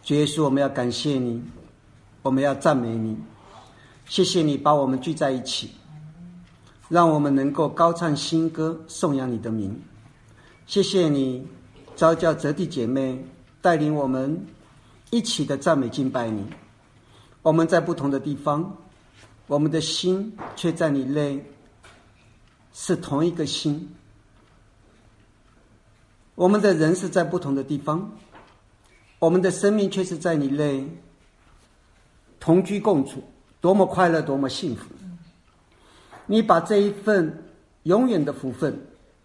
主耶稣，我们要感谢你，我们要赞美你。谢谢你把我们聚在一起，让我们能够高唱新歌，颂扬你的名。谢谢你召叫泽地姐妹，带领我们一起的赞美敬拜你。我们在不同的地方，我们的心却在你内是同一个心。我们的人是在不同的地方，我们的生命却是在你内同居共处，多么快乐，多么幸福。你把这一份永远的福分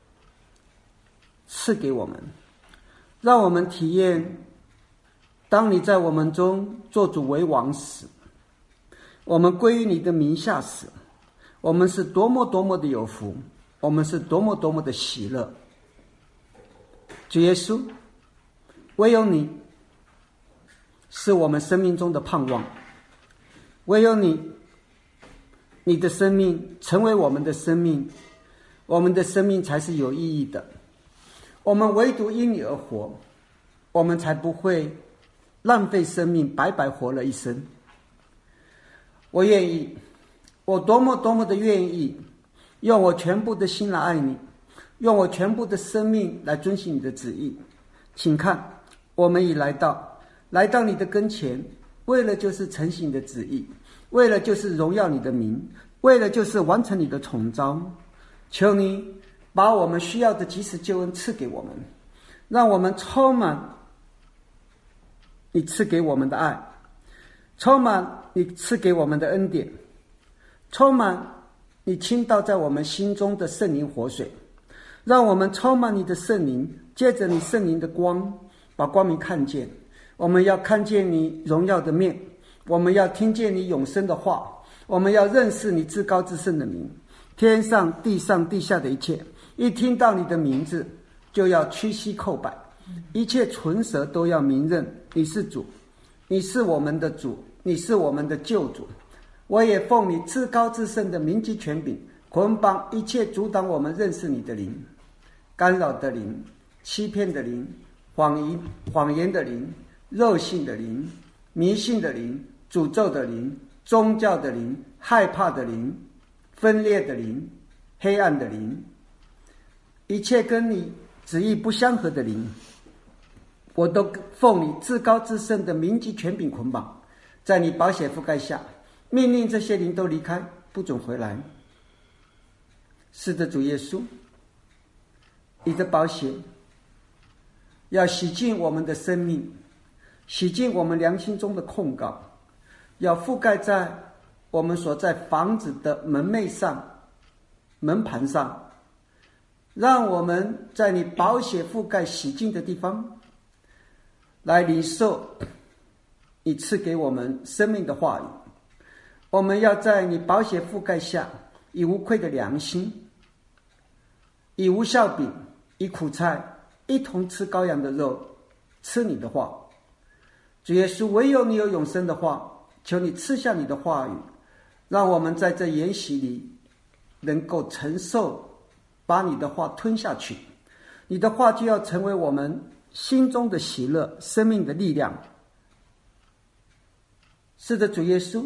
赐给我们，让我们体验当你在我们中做主为王时，我们归于你的名下时，我们是多么多么的有福，我们是多么多么的喜乐。主耶稣，唯有你是我们生命中的盼望，唯有你，你的生命成为我们的生命，我们的生命才是有意义的。我们唯独因你而活，我们才不会浪费生命，白白活了一生。我愿意，我多么多么的愿意，用我全部的心来爱你，用我全部的生命来遵行你的旨意。请看，我们已来到你的跟前，为了就是承行你的旨意，为了就是荣耀你的名，为了就是完成你的统召。求你把我们需要的及时救恩赐给我们，让我们充满你赐给我们的爱，充满你赐给我们的恩典，充满你倾倒在我们心中的圣灵活水，让我们充满你的圣灵，借着你圣灵的光，把光明看见。我们要看见你荣耀的面，我们要听见你永生的话，我们要认识你至高至圣的名。天上地上地下的一切，一听到你的名字，就要屈膝叩拜，一切唇舌都要明认你是主，你是我们的主，你是我们的救主。我也奉你至高至圣的名及权柄，捆绑一切阻挡我们认识你的灵，干扰的灵，欺骗的灵，谎言的灵，肉性的灵，迷信的灵，诅咒的灵，宗教的灵，害怕的灵，分裂的灵，黑暗的灵，一切跟你旨意不相合的灵，我都奉你至高至圣的名及权柄捆绑，在你宝血覆盖下，命令这些灵都离开，不准回来。是的，主耶稣，你的宝血要洗净我们的生命，洗净我们良心中的控告，要覆盖在我们所在房子的门楣上、门盘上，让我们在你宝血覆盖洗净的地方来领受你赐给我们生命的话语。我们要在你宝血覆盖下，以无愧的良心，以无酵饼，以苦菜，一同吃羔羊的肉，吃你的话。主耶稣，唯有你有永生的话，求你赐下你的话语，让我们在这筵席里能够承受，把你的话吞下去。你的话就要成为我们心中的喜乐，生命的力量。是的，主耶稣，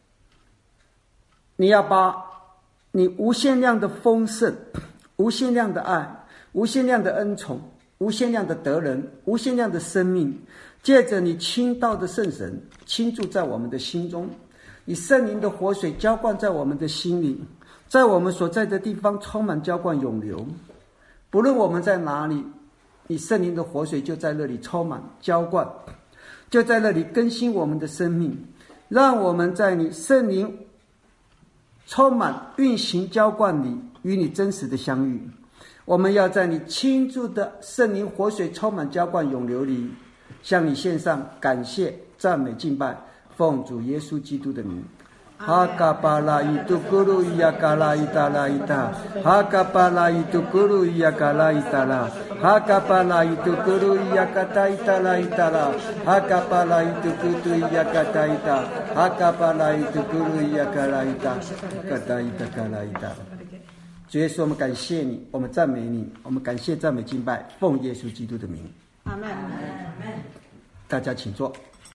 你要把你无限量的丰盛，无限量的爱，无限量的恩宠，无限量的得人，无限量的生命，借着你倾倒的圣神倾注在我们的心中，以圣灵的活水浇灌在我们的心里，在我们所在的地方充满浇灌涌流。不论我们在哪里，你圣灵的活水就在那里充满浇灌，就在那里更新我们的生命，让我们在你圣灵充满运行浇灌里与你真实的相遇。我们要在你倾注的圣灵活水充满浇灌涌流里，向你献上感谢赞美敬拜，奉主耶稣基督的名。哈嘎巴拉伊杜咕噜伊亚嘎拉伊达拉伊达，哈嘎巴拉伊杜咕噜伊亚嘎拉伊达拉，哈嘎巴拉伊杜咕噜伊亚嘎达伊达拉伊达拉，哈嘎巴拉伊杜咕噜伊亚嘎达伊达，哈嘎巴拉伊杜咕噜伊亚嘎拉伊达，嘎达伊达嘎拉伊达。主耶稣，我们感谢你，我们赞美你，我们感谢赞美敬拜，奉耶稣基督的名， 阿们。 大家请坐。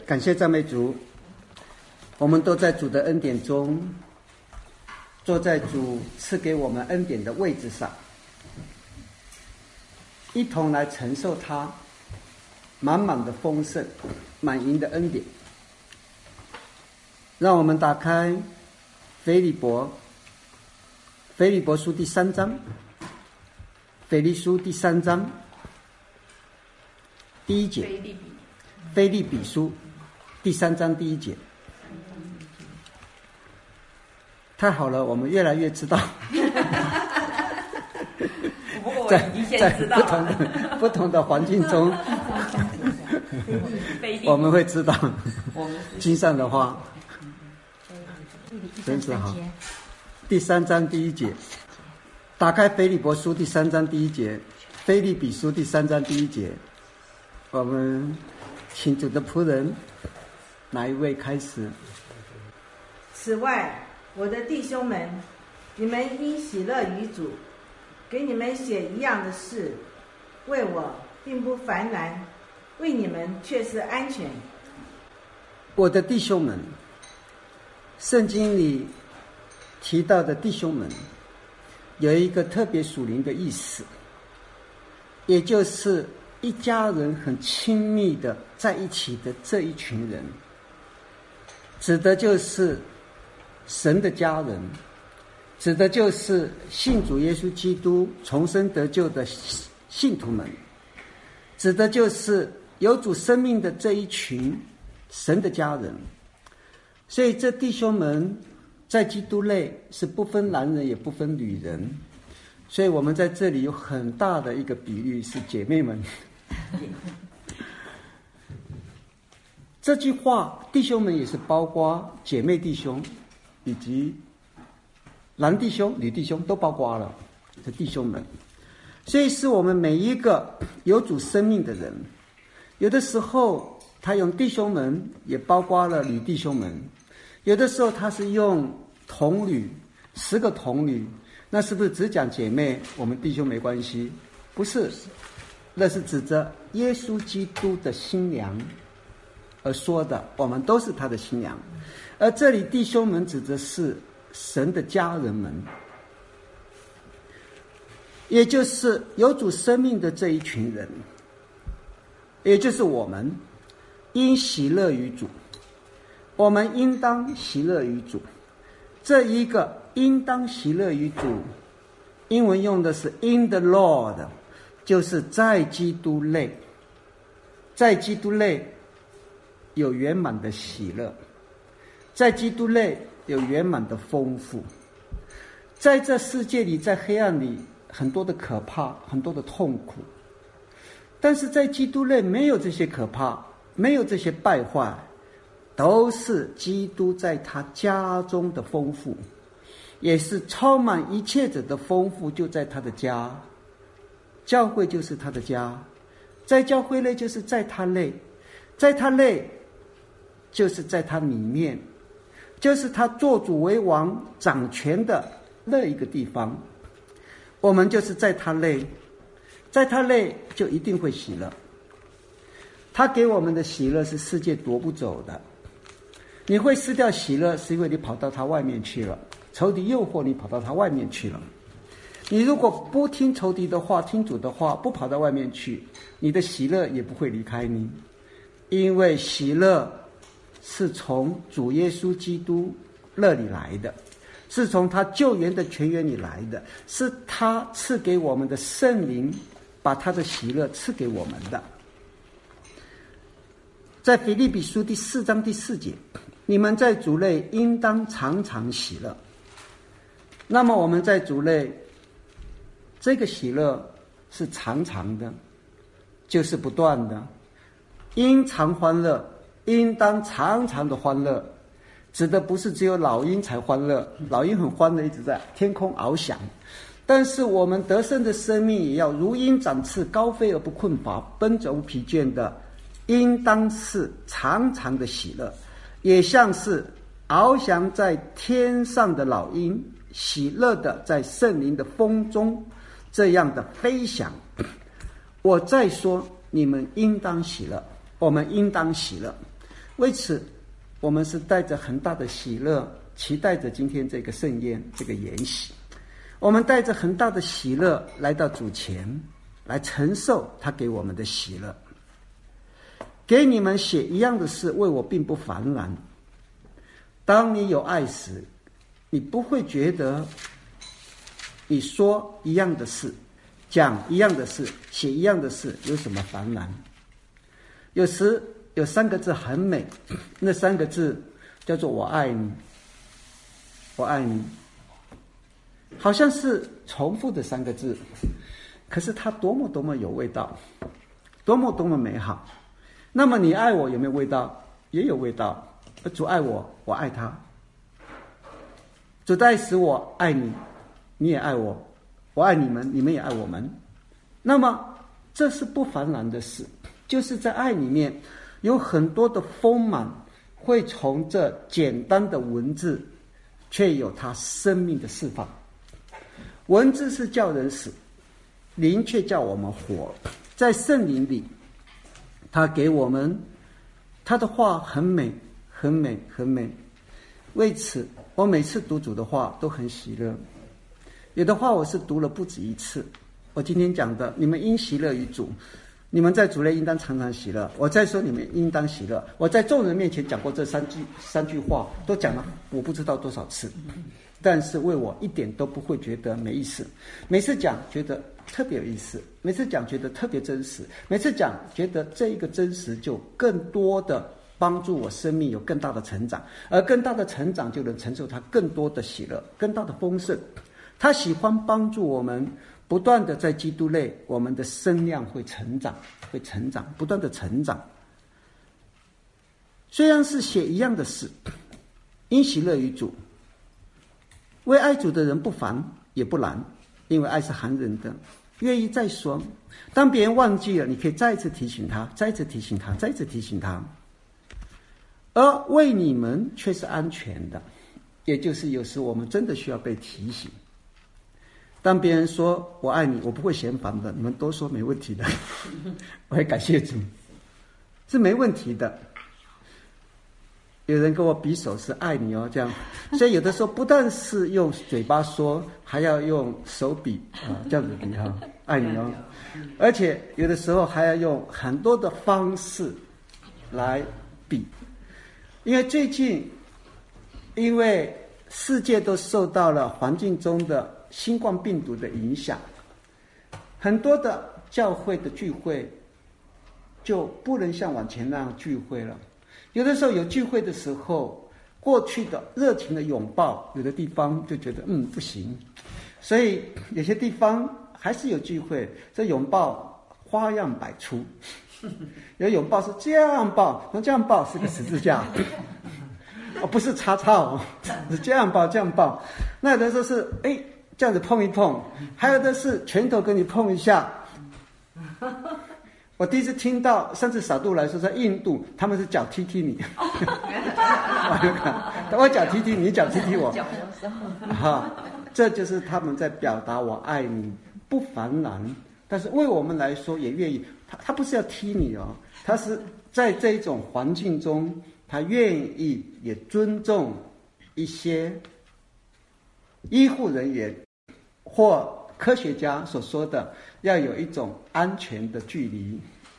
感谢赞美主，我们都在主的恩典中，坐在主赐给我们恩典的位置上，一同来承受他满满的丰盛、满盈的恩典。让我们打开腓立博书第3章，腓立书第3章第1节，腓立比书第3章第1节。太好了，我们越来越知道不过我已经先知道了。 不同的环境中我们会知道经上的话，真是好。第3章第1节，打开腓立博书第3章第1节，腓立比书第3章第1节。我们请主的仆人哪一位开始？ 此外，我的弟兄们，你们应喜乐于主。给你们写一样的事，为我并不烦难，为你们却是安全。 我的弟兄们，圣经里提到的弟兄们有一个特别属灵的意思，也就是一家人很亲密的在一起的这一群人，指的就是神的家人，指的就是信主耶稣基督重生得救的信徒们，指的就是有主生命的这一群神的家人。所以这弟兄们在基督内是不分男人也不分女人，所以我们在这里有很大的一个比喻是姐妹们。这句话弟兄们也是包括姐妹弟兄以及男弟兄女弟兄都包括了，这弟兄们。所以是我们每一个有主生命的人，有的时候他用弟兄们也包括了女弟兄们，有的时候他是用童女10个童女，那是不是只讲姐妹，我们弟兄没关系？不是，那是指着耶稣基督的新娘而说的，我们都是他的新娘。而这里弟兄们指的是神的家人们，也就是有主生命的这一群人，也就是我们应喜乐于主，我们应当喜乐于主。这一个应当喜乐于主，英文用的是 in the Lord， 就是在基督内，在基督内有圆满的喜乐，在基督内有圆满的丰富。在这世界里，在黑暗里，很多的可怕，很多的痛苦，但是在基督内没有这些可怕，没有这些败坏，都是基督在他家中的丰富，也是充满一切者的丰富就在他的家。教会就是他的家，在教会内就是在他内，在他内就是在他里面，就是他做主为王掌权的那一个地方。我们就是在他内，在他内就一定会喜乐。他给我们的喜乐是世界夺不走的。你会失掉喜乐，是因为你跑到他外面去了，仇敌诱惑你跑到他外面去了。你如果不听仇敌的话，听主的话，不跑到外面去，你的喜乐也不会离开你。因为喜乐是从主耶稣基督那里来的，是从他救援的泉源里来的，是他赐给我们的圣灵把他的喜乐赐给我们的。在腓立比书第4章第4节，你们在主内应当常常喜乐。那么我们在主内，这个喜乐是常常的，就是不断的。应常欢乐，应当常常的欢乐，指的不是只有老鹰才欢乐，老鹰很欢乐，一直在天空翱翔。但是我们得胜的生命也要如鹰展翅，高飞而不困乏，奔走不疲倦的，应当是常常的喜乐，也像是翱翔在天上的老鹰，喜乐的在圣灵的风中这样的飞翔。我再说，你们应当喜乐，我们应当喜乐。 为此，我们是带着很大的喜乐，期待着今天这个盛宴，这个筵席。我们带着很大的喜乐来到主前，来承受他给我们的喜乐。给你们写一样的事，为我并不烦然。当你有爱时，你不会觉得你说一样的事，讲一样的事，写一样的事有什么烦然。有时有3个字很美，那3个字叫做我爱你，我爱你，好像是重复的3个字，可是它多么多么有味道，多么多么美好。那么你爱我有没有味道？也有味道。主爱我，我爱他。主在使我爱你，你也爱我，我爱你们，你们也爱我们。那么这是不凡然的事，就是在爱里面有很多的丰满，会从这简单的文字却有它生命的释放。文字是叫人死，灵却叫我们活。在圣灵里，他给我们他的话很美，很美，很美。为此我每次读主的话都很喜乐，有的话我是读了不止一次。我今天讲的，你们应喜乐于主，你们在主内应当常常喜乐。我再说你们应当喜乐，我在众人面前讲过这三句话，都讲了我不知道多少次，但是为我一点都不会觉得没意思。每次讲觉得特别有意思，每次讲觉得特别真实，每次讲觉得这一个真实就更多的帮助我生命有更大的成长，而更大的成长就能承受它更多的喜乐，更大的丰盛。他喜欢帮助我们不断的在基督内，我们的身量会成长，会成长，不断的成长。虽然是写一样的事，因喜乐于主。为爱主的人不烦也不难，因为爱是寒人的，愿意再说。当别人忘记了，你可以再一次提醒他，再一次提醒他，再一次提醒他。而为你们却是安全的，也就是有时我们真的需要被提醒。当别人说我爱你，我不会嫌烦的，你们都说没问题的，我也感谢主，是没问题的。有人跟我比手是爱你哦，这样，所以有的时候不但是用嘴巴说，还要用手比啊，这样子比哈，爱你哦，而且有的时候还要用很多的方式来比，因为最近，因为世界都受到了环境中的新冠病毒的影响，很多的教会的聚会就不能像往前那样聚会了。有的时候有聚会的时候，过去的热情的拥抱，有的地方就觉得不行，所以有些地方还是有聚会，这拥抱花样百出。有拥抱是这样抱，这样抱是个十字架，不是叉叉哦，是这样抱这样抱。那有的时候是这样子碰一碰，还有的是拳头跟你碰一下。我第一次听到，上次扫度来说，在印度他们是脚踢踢你，我脚踢踢你，脚踢踢我，这就是他们在表达我爱你，不烦然。但是为我们来说也愿意，他不是要踢你哦，他是在这种环境中，他愿意也尊重一些医护人员或科学家所说的要有一种安全的距离。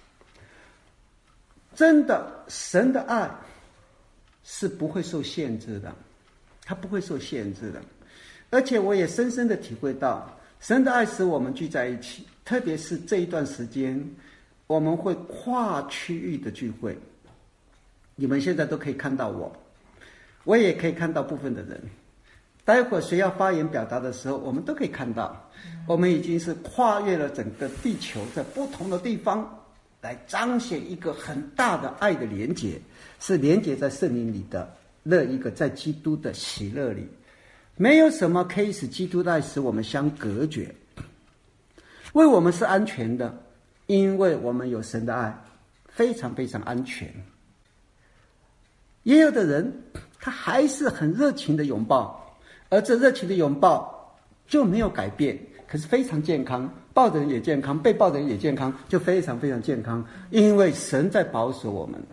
真的，神的爱是不会受限制的，它不会受限制的。而且我也深深的体会到，神的爱使我们聚在一起，特别是这一段时间，我们会跨区域的聚会。你们现在都可以看到我也可以看到部分的人。待会儿谁要发言表达的时候，我们都可以看到，我们已经是跨越了整个地球，在不同的地方来彰显一个很大的爱的连结，是连结在圣灵里的那一个在基督的喜乐里。没有什么可以使基督的爱使我们相隔绝。为我们是安全的，因为我们有神的爱，非常非常安全。也有的人他还是很热情的拥抱，而这热情的拥抱就没有改变，可是非常健康，抱的人也健康，被抱的人也健康，就非常非常健康。因为神在保守我们，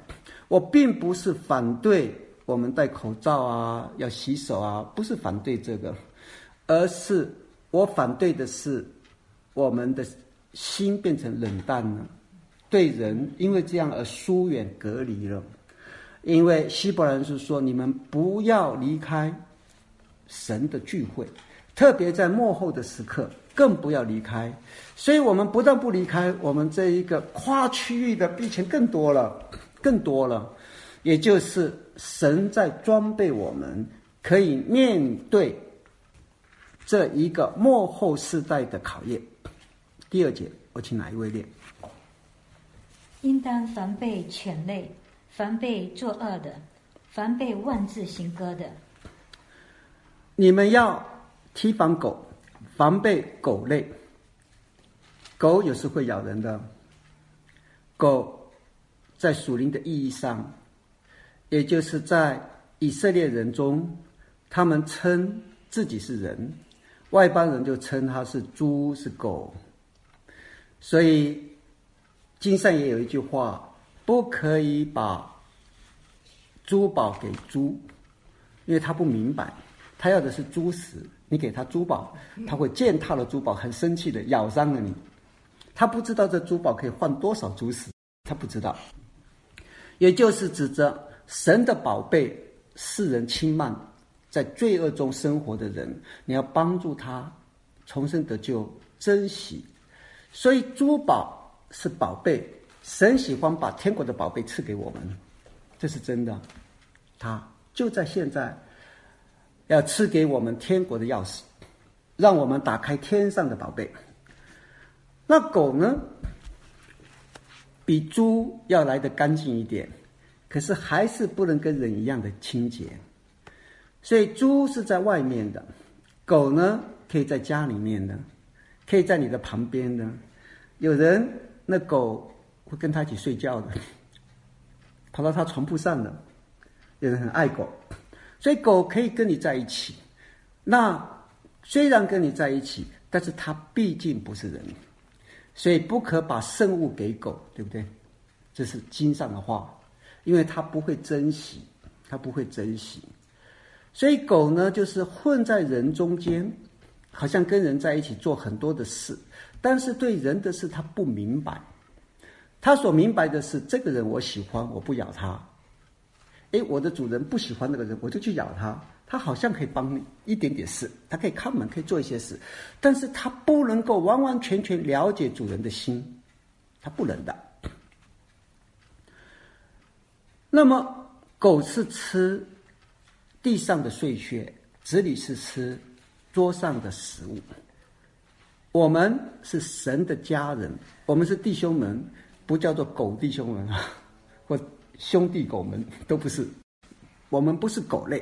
我并不是反对我们戴口罩啊，要洗手啊，不是反对这个，而是我反对的是我们的心变成冷淡了，对人因为这样而疏远隔离了。因为希伯来人是说，你们不要离开神的聚会，特别在末后的时刻更不要离开。所以我们不但不离开，我们这一个跨区域的比以前更多了，也就是神在装备我们，可以面对这一个末后世代的考验。第二节，我请哪一位念？ 应当凡被犬类，凡被作恶的，凡被妄自行割的。 你们要提防狗，防备狗类。狗有时会咬人的。狗在属灵的意义上，也就是在以色列人中，他们称自己是人，外邦人就称他是猪是狗。所以经上也有一句话，不可以把珠宝给猪，因为他不明白，他要的是猪食，你给他珠宝，他会践踏了珠宝，很生气的咬伤了你。他不知道这珠宝可以换多少猪食，他不知道。也就是指着神的宝贝，世人轻慢，在罪恶中生活的人，你要帮助他重生得救，珍惜。所以珠宝是宝贝，神喜欢把天国的宝贝赐给我们，这是真的。他就在现在要赐给我们天国的钥匙，让我们打开天上的宝贝。那狗呢，比猪要来得干净一点，可是还是不能跟人一样的清洁。所以猪是在外面的，狗呢可以在家里面的，可以在你的旁边的。有人那狗会跟他一起睡觉的，跑到他床铺上的。有人很爱狗，所以狗可以跟你在一起。那虽然跟你在一起，但是它毕竟不是人，所以不可把圣物给狗，对不对？这是经上的话，因为它不会珍惜，所以狗呢，就是混在人中间，好像跟人在一起做很多的事，但是对人的事他不明白。他所明白的是，这个人我喜欢，我不咬他。我的主人不喜欢那个人，我就去咬他。他好像可以帮你一点点事，他可以看门，可以做一些事，但是他不能够完完全全了解主人的心，他不能的。那么狗是吃地上的碎屑，子女是吃桌上的食物。我们是神的家人，我们是弟兄们，不叫做狗弟兄们啊，或兄弟狗们，都不是。我们不是狗类。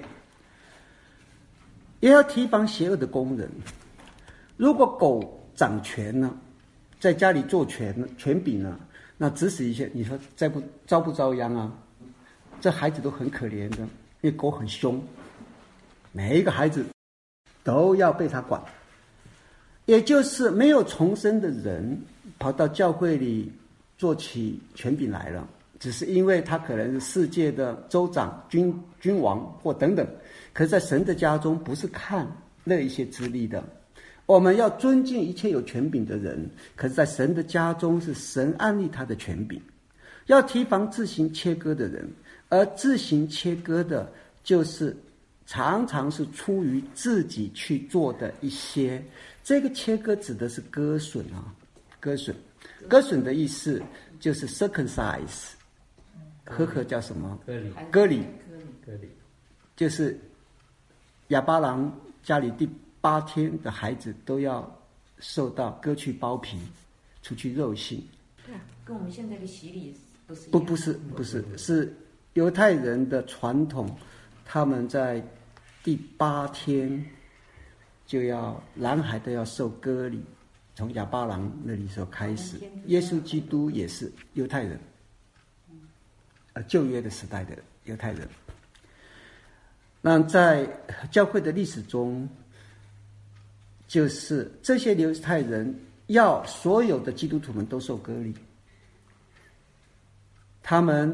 也要提防邪恶的工人。如果狗掌权呢，在家里做权柄呢，那指使一些，你说遭不遭殃啊？这孩子都很可怜的，因为狗很凶，每一个孩子都要被他管。也就是没有重生的人跑到教会里做起权柄来了，只是因为他可能是世界的州长、君王或等等，可是在神的家中不是看那一些资历的。我们要尊敬一切有权柄的人，可是在神的家中是神安立他的权柄。要提防自行切割的人，而自行切割的就是常常是出于自己去做的一些，这个切割指的是割损啊，割损的意思就是 circumcise， 和叫什么？割礼，就是亚巴郎家里第8天的孩子都要受到割去包皮，除去肉性。 对啊，跟我们现在的洗礼不是一样。 不是，是犹太人的传统，他们在第8天就要男孩都要受割礼，从亚巴郎那里时候开始。耶稣基督也是犹太人，旧约的时代的犹太人。那在教会的历史中，就是这些犹太人要所有的基督徒们都受割礼，他们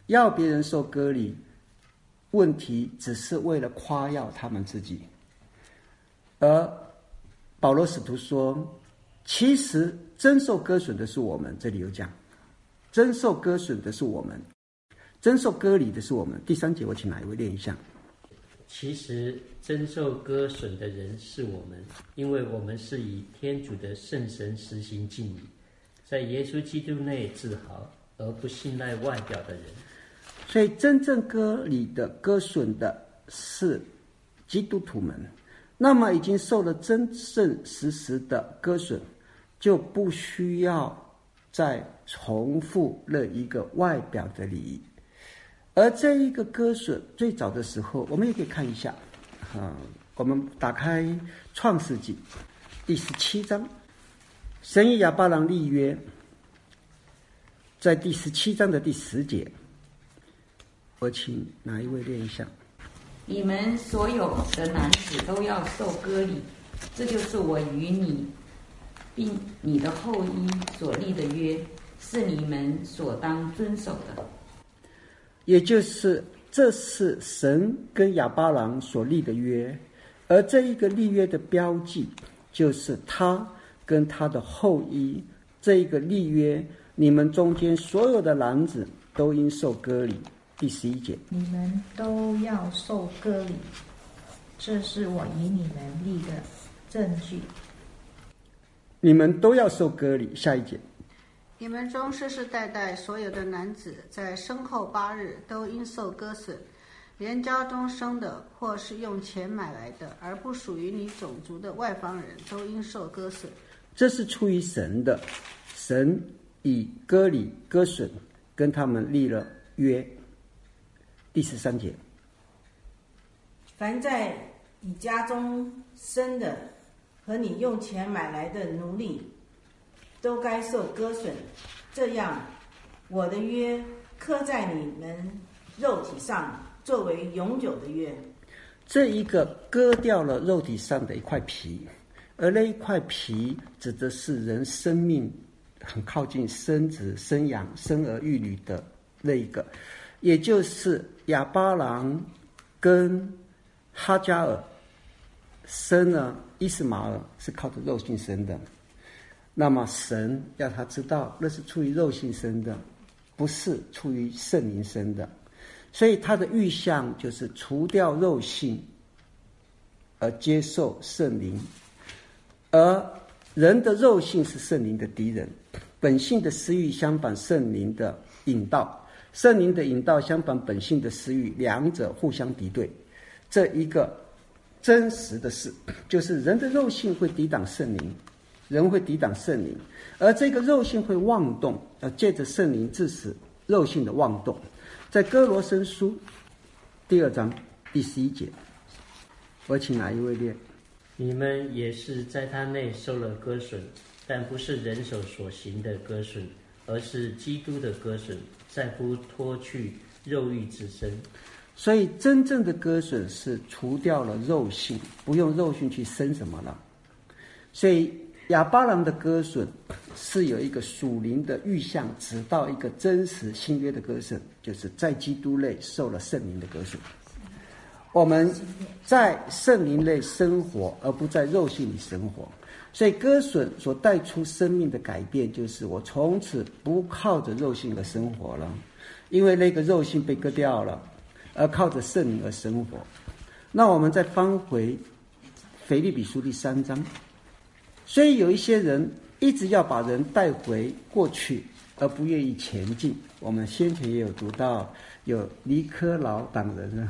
要别人受割礼，问题只是为了夸耀他们自己。而保罗使徒说，其实真受割损的是我们，这里有讲，真受割损的是我们，真受割礼的是我们。第3节我请哪一位念一下？ 其实真受割损的人是我们，因为我们是以天主的圣神实行敬礼，在耶稣基督内自豪，而不信赖外表的人。 所以真正割礼的割损的是基督徒们，那么已经受了真正实实的割损，就不需要再重复了一个外表的礼仪。而这一个割损最早的时候，我们也可以看一下我们打开创世纪第17章，神与亚巴郎立约，在第17章的第10节，我请哪一位念一下？ 你们所有的男子都要受割礼，这就是我与你并你的后裔所立的约，是你们所当遵守的。 也就是这是神跟亚巴郎所立的约，而这一个立约的标记就是他跟他的后裔。这一个立约，你们中间所有的男子都应受割礼。第11节， 你们都要受割礼，这是我与你们立的证据。 你们都要受割礼。下一节， 你们中世世代代所有的男子，在生后8日都应受割损，连家中生的，或是用钱买来的，而不属于你种族的外邦人，都应受割损。 这是出于神的，神以割礼割损跟他们立了约。第13节， 凡在你家中生的和你用钱买来的奴隶，都该受割损，这样我的约刻在你们肉体上，作为永久的约。 这一个割掉了肉体上的一块皮，而那一块皮指的是人生命很靠近生子生养生儿育女的那一个，也就是亚巴郎跟哈加尔生了伊斯玛尔是靠着肉性生的。那么神要他知道，那是出于肉性生的，不是出于圣灵生的。所以他的预象就是除掉肉性，而接受圣灵。而人的肉性是圣灵的敌人，本性的私欲相反圣灵的引导，圣灵的引导相反本性的私欲，两者互相敌对。这一个真实的事，就是人的肉性会抵挡圣灵，人会抵挡圣灵，而这个肉性会妄动，要借着圣灵致使肉性的妄动。在哥罗森书第2章第11节，我请哪一位念？ 你们也是在他内受了割损，但不是人手所行的割损，而是基督的割损，在乎脱去肉欲之身。 所以真正的割损是除掉了肉性，不用肉性去生什么了。所以亚巴郎的割损是有一个属灵的预象，直到一个真实新约的割损，就是在基督内受了圣灵的割损。我们在圣灵内生活，而不在肉性里生活。所以割损所带出生命的改变，就是我从此不靠着肉性而生活了，因为那个肉性被割掉了，而靠着圣灵而生活。那我们再翻回腓立比书第3章，所以有一些人一直要把人带回过去，而不愿意前进。我们先前也有读到，有尼科劳党人，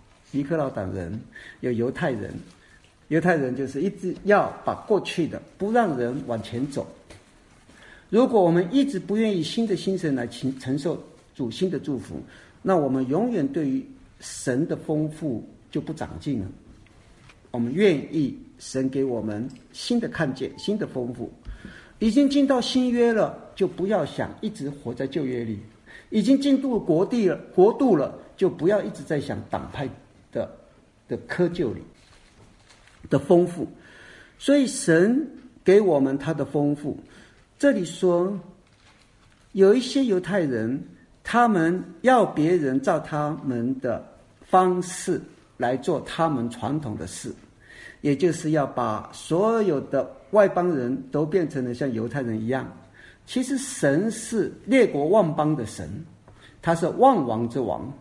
有犹太人。犹太人就是一直要把过去的不让人往前走。如果我们一直不愿意新的精神来承受主新的祝福，那我们永远对于神的丰富就不长进了。我们愿意神给我们新的看见，新的丰富。已经进到新约了，就不要想一直活在旧约里；已经进入国度了，就不要一直在想党派的窠臼里的丰富。所以神给我们他的丰富。这里说有一些犹太人， 他们要别人照他们的方式来做他们传统的事，也就是要把所有的外邦人都变成了像犹太人一样。其实神是列国万邦的神，他是万王之王，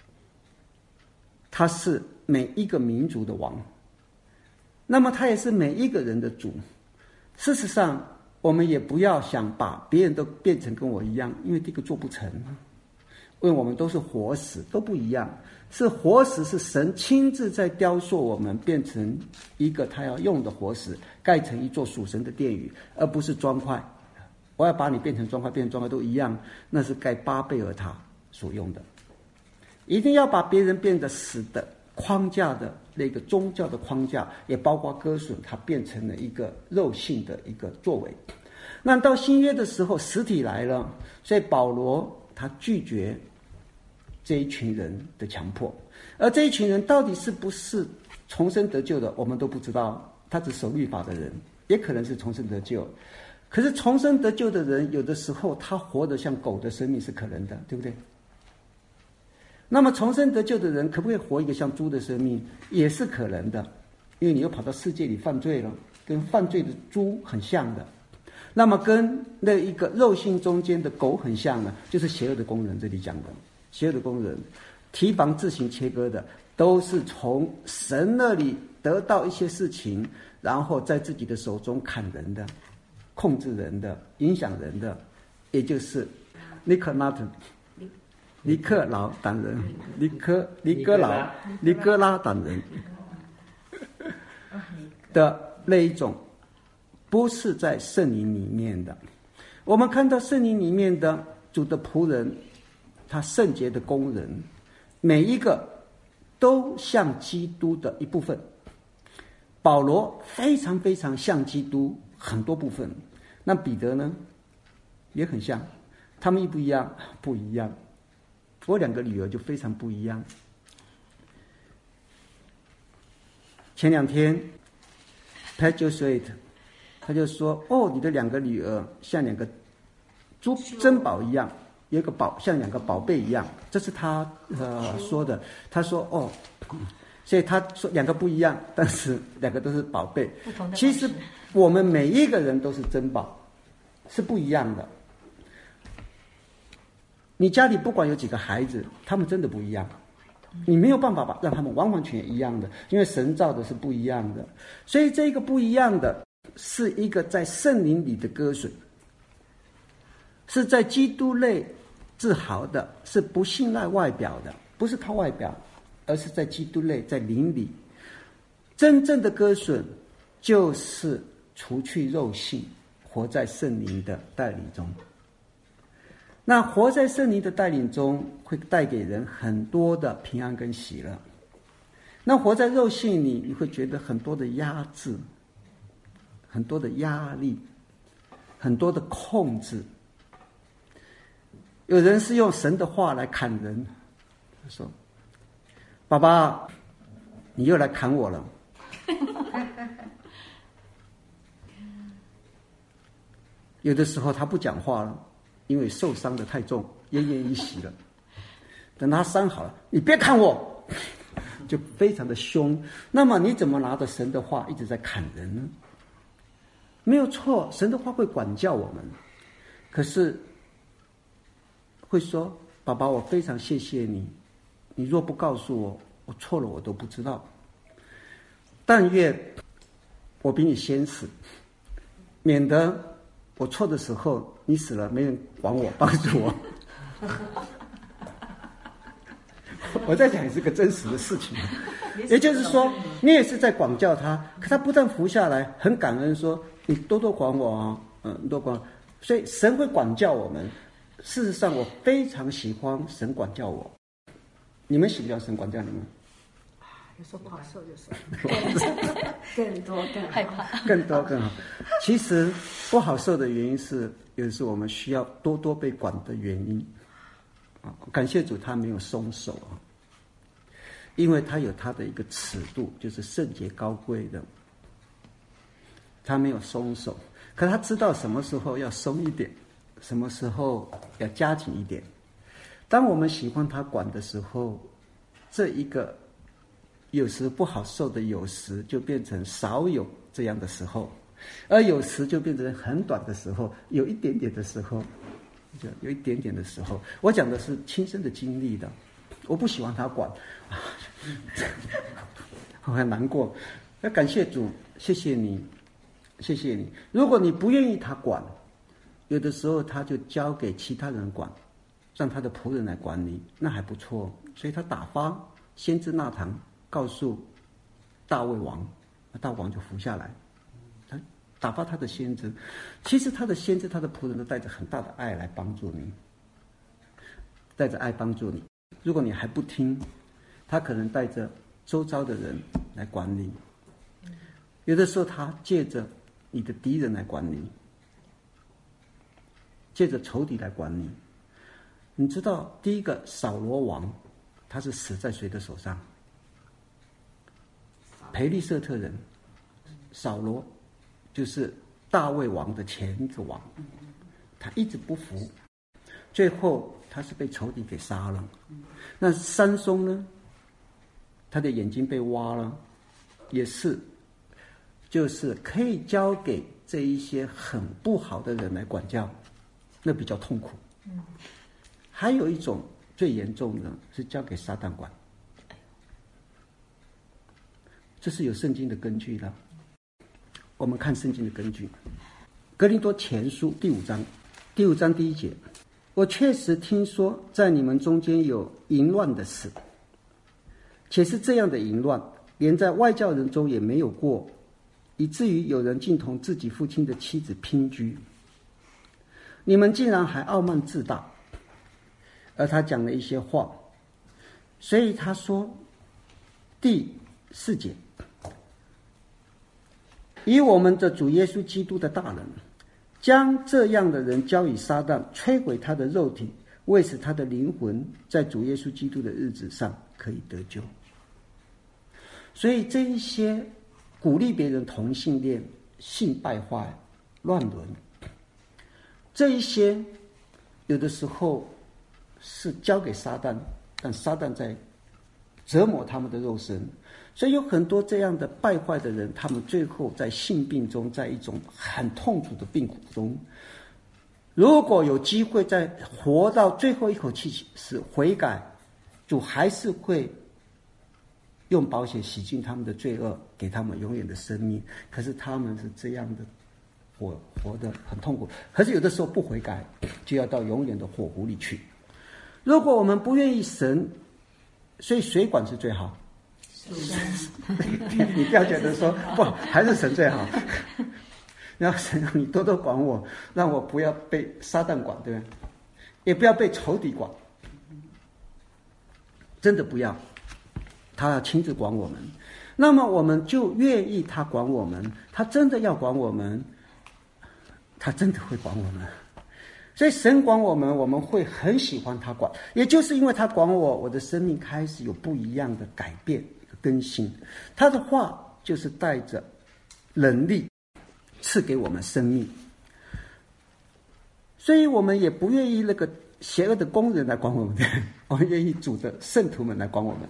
他是每一个民族的王，那么他也是每一个人的主。事实上我们也不要想把别人都变成跟我一样，因为这个做不成，因为我们都是活石，都不一样。是活石，是神亲自在雕塑我们，变成一个他要用的活石，盖成一座属神的殿宇，而不是砖块。我要把你变成砖块，变成砖块都一样，那是盖巴贝尔塔所用的。一定要把别人变得死的框架的那个宗教的框架，也包括割损，它变成了一个肉性的一个作为。那到新约的时候，实体来了，所以保罗他拒绝这一群人的强迫，而这一群人到底是不是重生得救的，我们都不知道。他只守律法的人，也可能是重生得救。可是重生得救的人，有的时候他活得像狗的生命是可能的，对不对？那么重生得救的人可不可以活一个像猪的生命，也是可能的，因为你又跑到世界里犯罪了，跟犯罪的猪很像的。那么跟那一个肉性中间的狗很像的，就是邪恶的工人。这里讲的邪恶的工人，提防自行切割的，都是从神那里得到一些事情，然后在自己的手中砍人的，控制人的，影响人的，也就是尼克拉党人，尼哥拉党人的那一种，不是在圣灵里面的。我们看到圣灵里面的主的仆人，他圣洁的工人，每一个都像基督的一部分。保罗非常非常像基督很多部分，那彼得呢也很像，他们一不一样？不一样。我两个女儿就非常不一样。前两天 Pat Josué 他就说，你的两个女儿像两个珍宝一样，有一个像两个宝贝一样，这是他说的。他说所以他说两个不一样，但是两个都是宝贝。其实我们每一个人都是珍宝，是不一样的。你家里不管有几个孩子，他们真的不一样，你没有办法让他们完完全全一样的，因为神造的是不一样的。所以这个不一样的是一个在圣灵里的割损，是在基督内自豪的，是不信赖外表的，不是靠外表，而是在基督内，在灵里。真正的割损就是除去肉性，活在圣灵的带领中。那活在圣灵的带领中，会带给人很多的平安跟喜乐。那活在肉性里，你会觉得很多的压制，很多的压力，很多的控制。有人是用神的话来砍人，他说：“爸爸，你又来砍我了。”有的时候他不讲话了，因为受伤的太重，奄奄一息了。等他伤好了，你别砍我，就非常的凶。那么你怎么拿着神的话一直在砍人呢？没有错，神的话会管教我们，可是会说：“爸爸，我非常谢谢你，你若不告诉我，我错了我都不知道。但愿我比你先死，免得我错的时候你死了没人管我，帮助我。”我在讲也是个真实的事情，也就是说你也是在管教他，可他不但服下来，很感恩说：“你多多管我啊，多管。”所以神会管教我们。事实上我非常喜欢神管教我。你们喜不喜欢神管教你们？ 有时候不好受就是更多更害怕， 更多更好。其实不好受的原因是，有的是我们需要多多被管的原因。感谢主，他没有松手啊，因为他有他的一个尺度，就是圣洁高贵的，他没有松手。可他知道什么时候要松一点，什么时候要加紧一点。 当我们喜欢他管的时候，这一个有时不好受的有时就变成少有这样的时候，而有时就变成很短的时候，有一点点的时候，就有一点点的时候。我讲的是亲身的经历的，我不喜欢他管，我很难过。要感谢主，谢谢你，谢谢你。如果你不愿意他管，有的时候他就交给其他人管，让他的仆人来管理，那还不错。所以他打发先知纳堂告诉大卫王，大王就服下来。他打发他的先知，其实他的先知、他的仆人都带着很大的爱来帮助你，带着爱帮助你。如果你还不听，他可能带着周遭的人来管理。有的时候他借着你的敌人来管理，借着仇敌来管理。你知道第一个扫罗王他是死在谁的手上？培利瑟特人。扫罗就是大卫王的前一个王，他一直不服，最后他是被仇敌给杀了。那三松呢，他的眼睛被挖了，也是就是可以交给这一些很不好的人来管教，那比较痛苦。还有一种最严重的是交给撒旦管，这是有圣经的根据的。我们看圣经的根据，哥林多前书第5章第1节，我确实听说在你们中间有淫乱的事，且是这样的淫乱，连在外教人中也没有过，以至于有人竟同自己父亲的妻子姘居。你们竟然还傲慢自大。而他讲了一些话，所以他说第4节，以我们的主耶稣基督的大能，将这样的人交与撒旦，摧毁他的肉体，为使他的灵魂在主耶稣基督的日子上可以得救。所以这一些鼓励别人同性恋、性败坏、乱伦，这一些有的时候是交给撒旦，但撒旦在折磨他们的肉身。所以有很多这样的败坏的人，他们最后在性病中，在一种很痛苦的病苦中，如果有机会在活到最后一口气是悔改，主还是会用宝血洗净他们的罪恶，给他们永远的生命。可是他们是这样的活得很痛苦，可是有的时候不悔改，就要到永远的火湖里去。如果我们不愿意神，所以谁管是最好？你不要觉得说不，还是神最好。然后神让你多多管我，让我不要被撒旦管，对吧？也不要被仇敌管，真的不要。他要亲自管我们，那么我们就愿意他管我们。他真的要管我们，他真的会管我们。所以神管我们，我们会很喜欢他管。也就是因为他管我，我的生命开始有不一样的改变、更新。他的话就是带着能力赐给我们生命，所以我们也不愿意那个邪恶的工人来管我们，我们愿意主的圣徒们来管我们。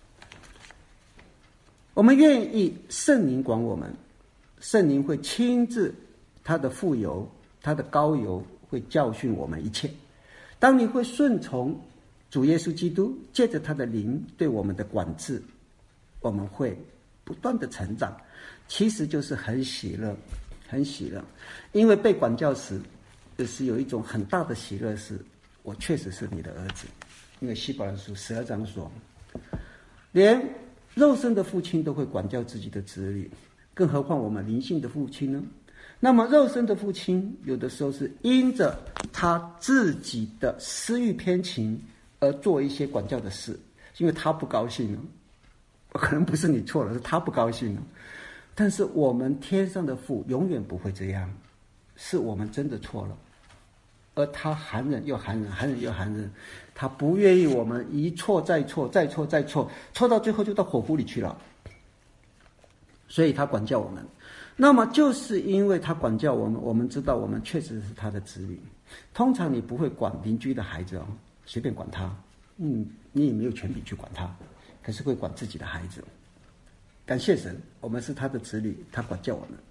我们愿意圣灵管我们，圣灵会亲自他的傅油、他的膏油会教训我们一切。当你会顺从主耶稣基督，借着他的灵对我们的管制，我们会不断的成长，其实就是很喜乐，很喜乐。因为被管教时，就是有一种很大的喜乐，是我确实是你的儿子。因为希伯来书12章说，连肉身的父亲都会管教自己的子女，更何况我们灵性的父亲呢？那么肉身的父亲有的时候是因着他自己的私欲偏情而做一些管教的事，因为他不高兴了，可能不是你错了，是他不高兴了。但是我们天上的父永远不会这样，是我们真的错了，而他含忍又含忍，含忍又含忍，他不愿意我们一错再错，再错再错，错到最后就到火湖里去了。所以他管教我们。那么就是因为他管教我们，我们知道我们确实是他的子女。通常你不会管邻居的孩子哦， 随便管他，你也没有权柄去管他，可是会管自己的孩子。感谢神，我们是他的子女，他管教我们。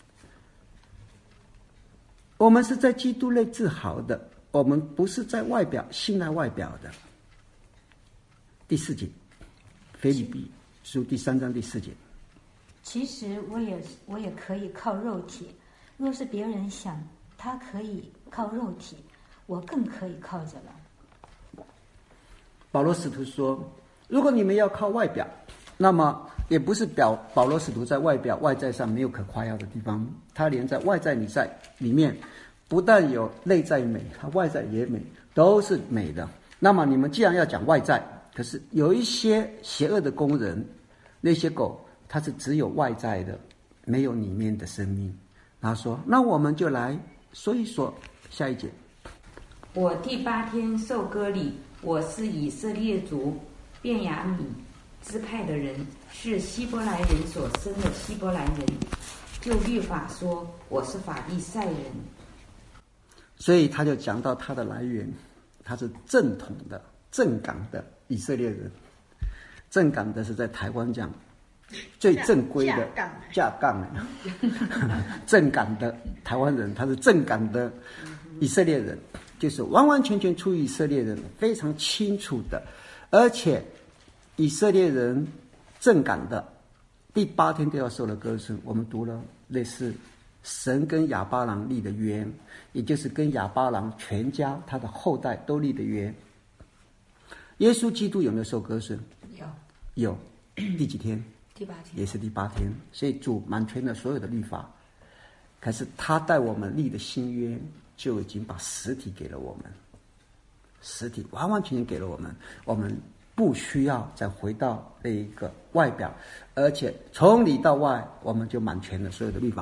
我们是在基督内自豪的，我们不是在外表信赖外表的。第4节，腓立比书第3章第4节。 其实我也可以靠肉体，若是别人想他可以靠肉体，我更可以靠着了。 保罗使徒说，如果你们要靠外表，那么也不是保罗使徒在外在上没有可夸耀的地方，他连在外在里面不但有内在美，他外在也美，都是美的。那么你们既然要讲外在，可是有一些邪恶的工人，那些狗，它是只有外在的，没有里面的生命。他说，那我们就来说一说。下一节， 我第8天受割礼，我是以色列族便雅悯支派的人，是希伯来人所生的希伯来人。就律法说，我是法利赛人。 所以他就讲到他的来源，他是正统的正港的以色列人。正港的是在台湾讲最正规的架杠正港的台湾人，他是正港的以色列人，就是完完全全出于以色列人，非常清楚的。而且以色列人正港的第8天都要受了割损。我们读了类似神跟亚巴郎立的约，也就是跟亚巴郎全家他的后代都立的约。耶稣基督有没有受割损？有。第几天？ 第8天。 也是第8天。所以主满全了所有的律法，可是他带我们立的新约就已经把实体给了我们，实体完完全全给了我们，我们不需要再回到那一个外表，而且从里到外我们就满全了所有的律法。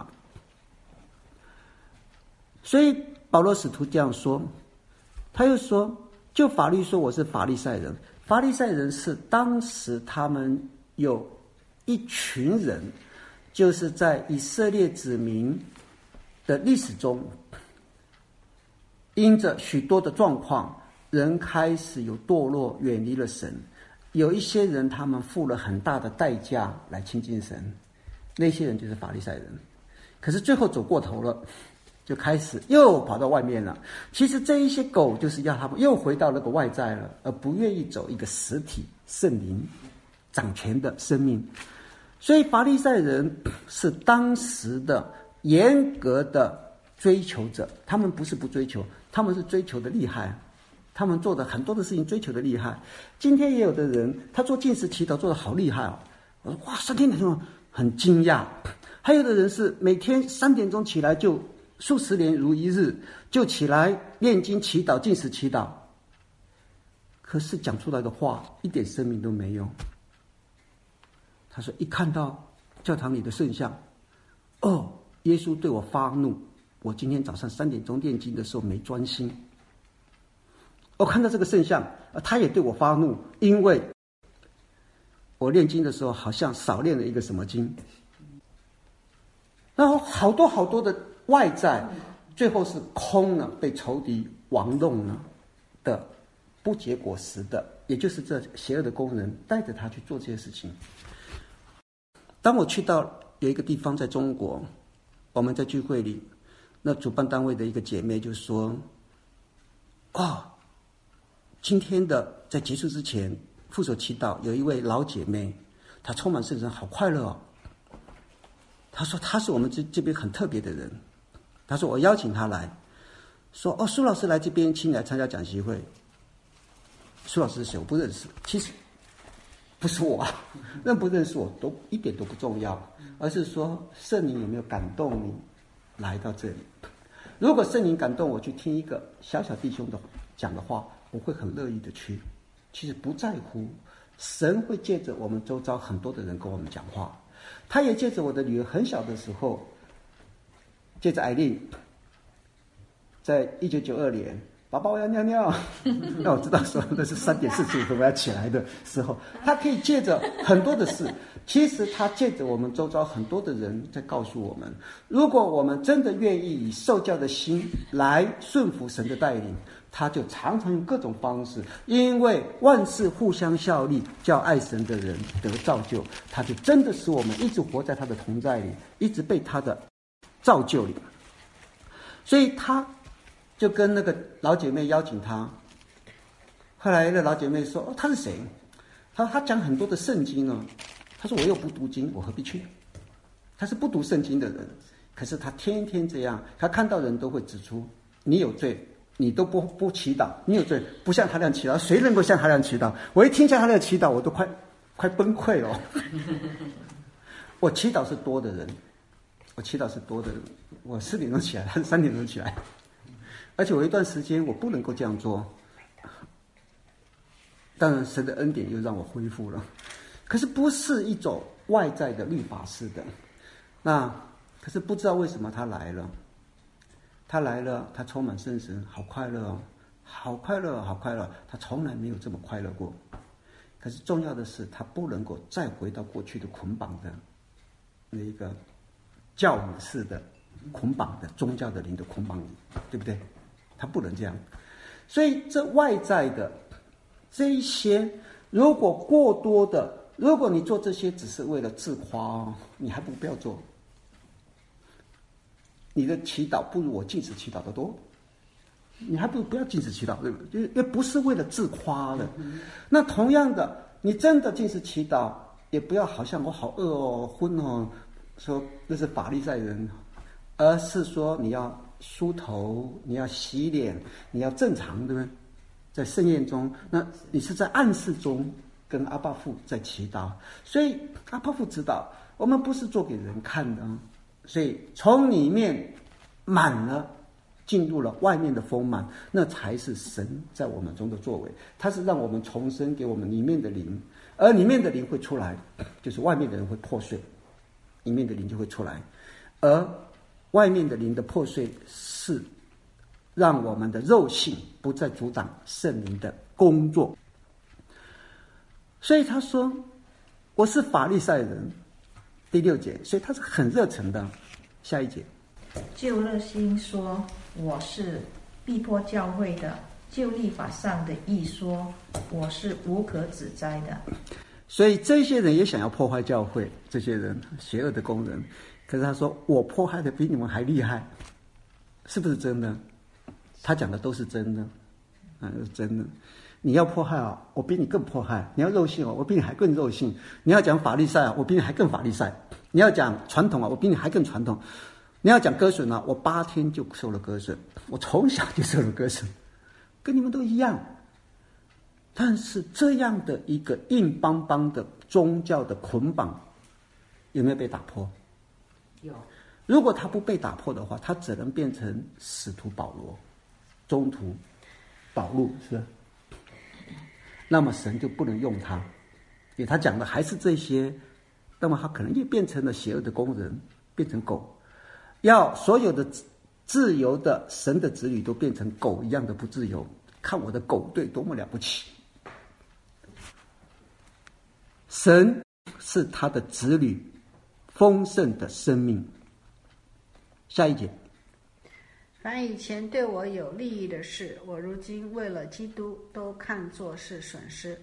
所以保罗使徒这样说，他又说，就法律说我是法利赛人。法利赛人是当时他们有一群人，就是在以色列子民的历史中，因着许多的状况，人开始有堕落，远离了神。有一些人他们付了很大的代价来亲近神，那些人就是法利赛人。可是最后走过头了，就开始又跑到外面了。其实这一些狗就是要他们又回到那个外在了，而不愿意走一个实体圣灵掌权的生命。所以法利赛人是当时的严格的追求者，他们不是不追求，他们是追求的厉害，他们做的很多的事情追求的厉害。今天也有的人他做禁食祈祷做的好厉害哦，我说哇，3天2天很惊讶。还有的人是每天3点钟起来就数十年如一日，就起来念经祈祷禁食祈祷，可是讲出来的话一点生命都没有。他说一看到教堂里的圣像，耶稣对我发怒，我今天早上3点钟念经的时候没专心。看到这个圣像，他也对我发怒，因为我念经的时候好像少念了一个什么经。然后好多好多的外在，最后是空了，被仇敌玩弄了的，不结果实的，也就是这邪恶的工人带着他去做这些事情。当我去到有一个地方在中国，我们在聚会里，那主办单位的一个姐妹就说，今天的在结束之前副手祈祷，有一位老姐妹，她充满圣神，好快乐哦。她说她是我们这边很特别的人。她说我邀请她来，说苏老师来这边，请你来参加讲习会。苏老师是谁？我不认识。其实不是我，认不认识我都一点都不重要，而是说圣灵有没有感动你来到这里。如果圣灵感动我去听一个小小弟兄的讲的话，我会很乐意的去。其实不在乎，神会借着我们周遭很多的人跟我们讲话。他也借着我的女儿很小的时候，借着艾丽，在1992年，爸爸我要尿尿，让我知道说那是3点45分我要起来的时候，他可以借着很多的事，其实他借着我们周遭很多的人在告诉我们，如果我们真的愿意以受教的心来顺服神的带领， 他就常常用各种方式，因为万事互相效力，叫爱神的人得造就，他就真的使我们一直活在他的同在里，一直被他的造就里。所以他就跟那个老姐妹邀请他，后来那老姐妹说：“他是谁？”他讲很多的圣经呢。他说：“我又不读经，我何必去？”他是不读圣经的人，可是他天天这样，他看到人都会指出：“你有罪，你都不祈祷，你有罪，不像他那样祈祷，谁能够像他那样祈祷？”我一听见他那样祈祷，我都快崩溃了。我祈祷是多的人，我4点钟起来，他是3点钟起来，而且我一段时间我不能够这样做。当然，神的恩典又让我恢复了，可是不是一种外在的律法式的。那可是不知道为什么他来了，他充满圣神，好快乐哦，好快乐，好快乐，他从来没有这么快乐过。可是重要的是，他不能够再回到过去的捆绑的那一个教母式的捆绑的宗教的灵的捆绑里，对不对？他不能这样。所以这外在的这一些，如果过多的，如果你做这些只是为了自夸哦，你还不要做。你的祈祷不如我禁食祈祷的多，你还不要禁食祈祷，对不对？因为不是为了自夸的。那同样的，你真的禁食祈祷，也不要好像我好饿哦、昏哦，说那是法利赛人，而是说你要梳头，你要洗脸，你要正常，对不对？在盛宴中，那你是在暗示中跟阿爸父在祈祷，所以阿爸父知道我们不是做给人看的，所以从里面满了，进入了外面的丰满，那才是神在我们中的作为。他是让我们重生，给我们里面的灵，而里面的灵会出来，就是外面的人会破碎，里面的灵就会出来，而外面的灵的破碎是让我们的肉性不再阻挡圣灵的工作。所以他说我是法利赛人，第6节，所以他是很热诚的。下一节， 就热心说我是逼迫教会的，就律法上的义说我是无可指摘的。 所以这些人也想要破坏教会，这些人邪恶的工人，可是他说我迫害的比你们还厉害，是不是真的？他讲的都是真的，是真的。你要迫害啊，我比你更迫害；你要肉性啊，我比你还更肉性；你要讲法利赛啊，我比你还更法利赛；你要讲传统啊，我比你还更传统；你要讲割损啊，我8天就受了割损，我从小就受了割损，跟你们都一样。但是这样的一个硬邦邦的宗教的捆绑，有没有被打破？ 有。 如果他不被打破的话，他只能变成使徒保罗、中途保禄，是吧？那么神就不能用他，因为他讲的还是这些，那么他可能也变成了邪恶的工人，变成狗，要所有的自由的神的子女都变成狗一样的不自由，看我的狗队多么了不起。神是他的子女丰盛的生命。下一节， 凡以前对我有利益的事，我如今为了基督都看作是损失。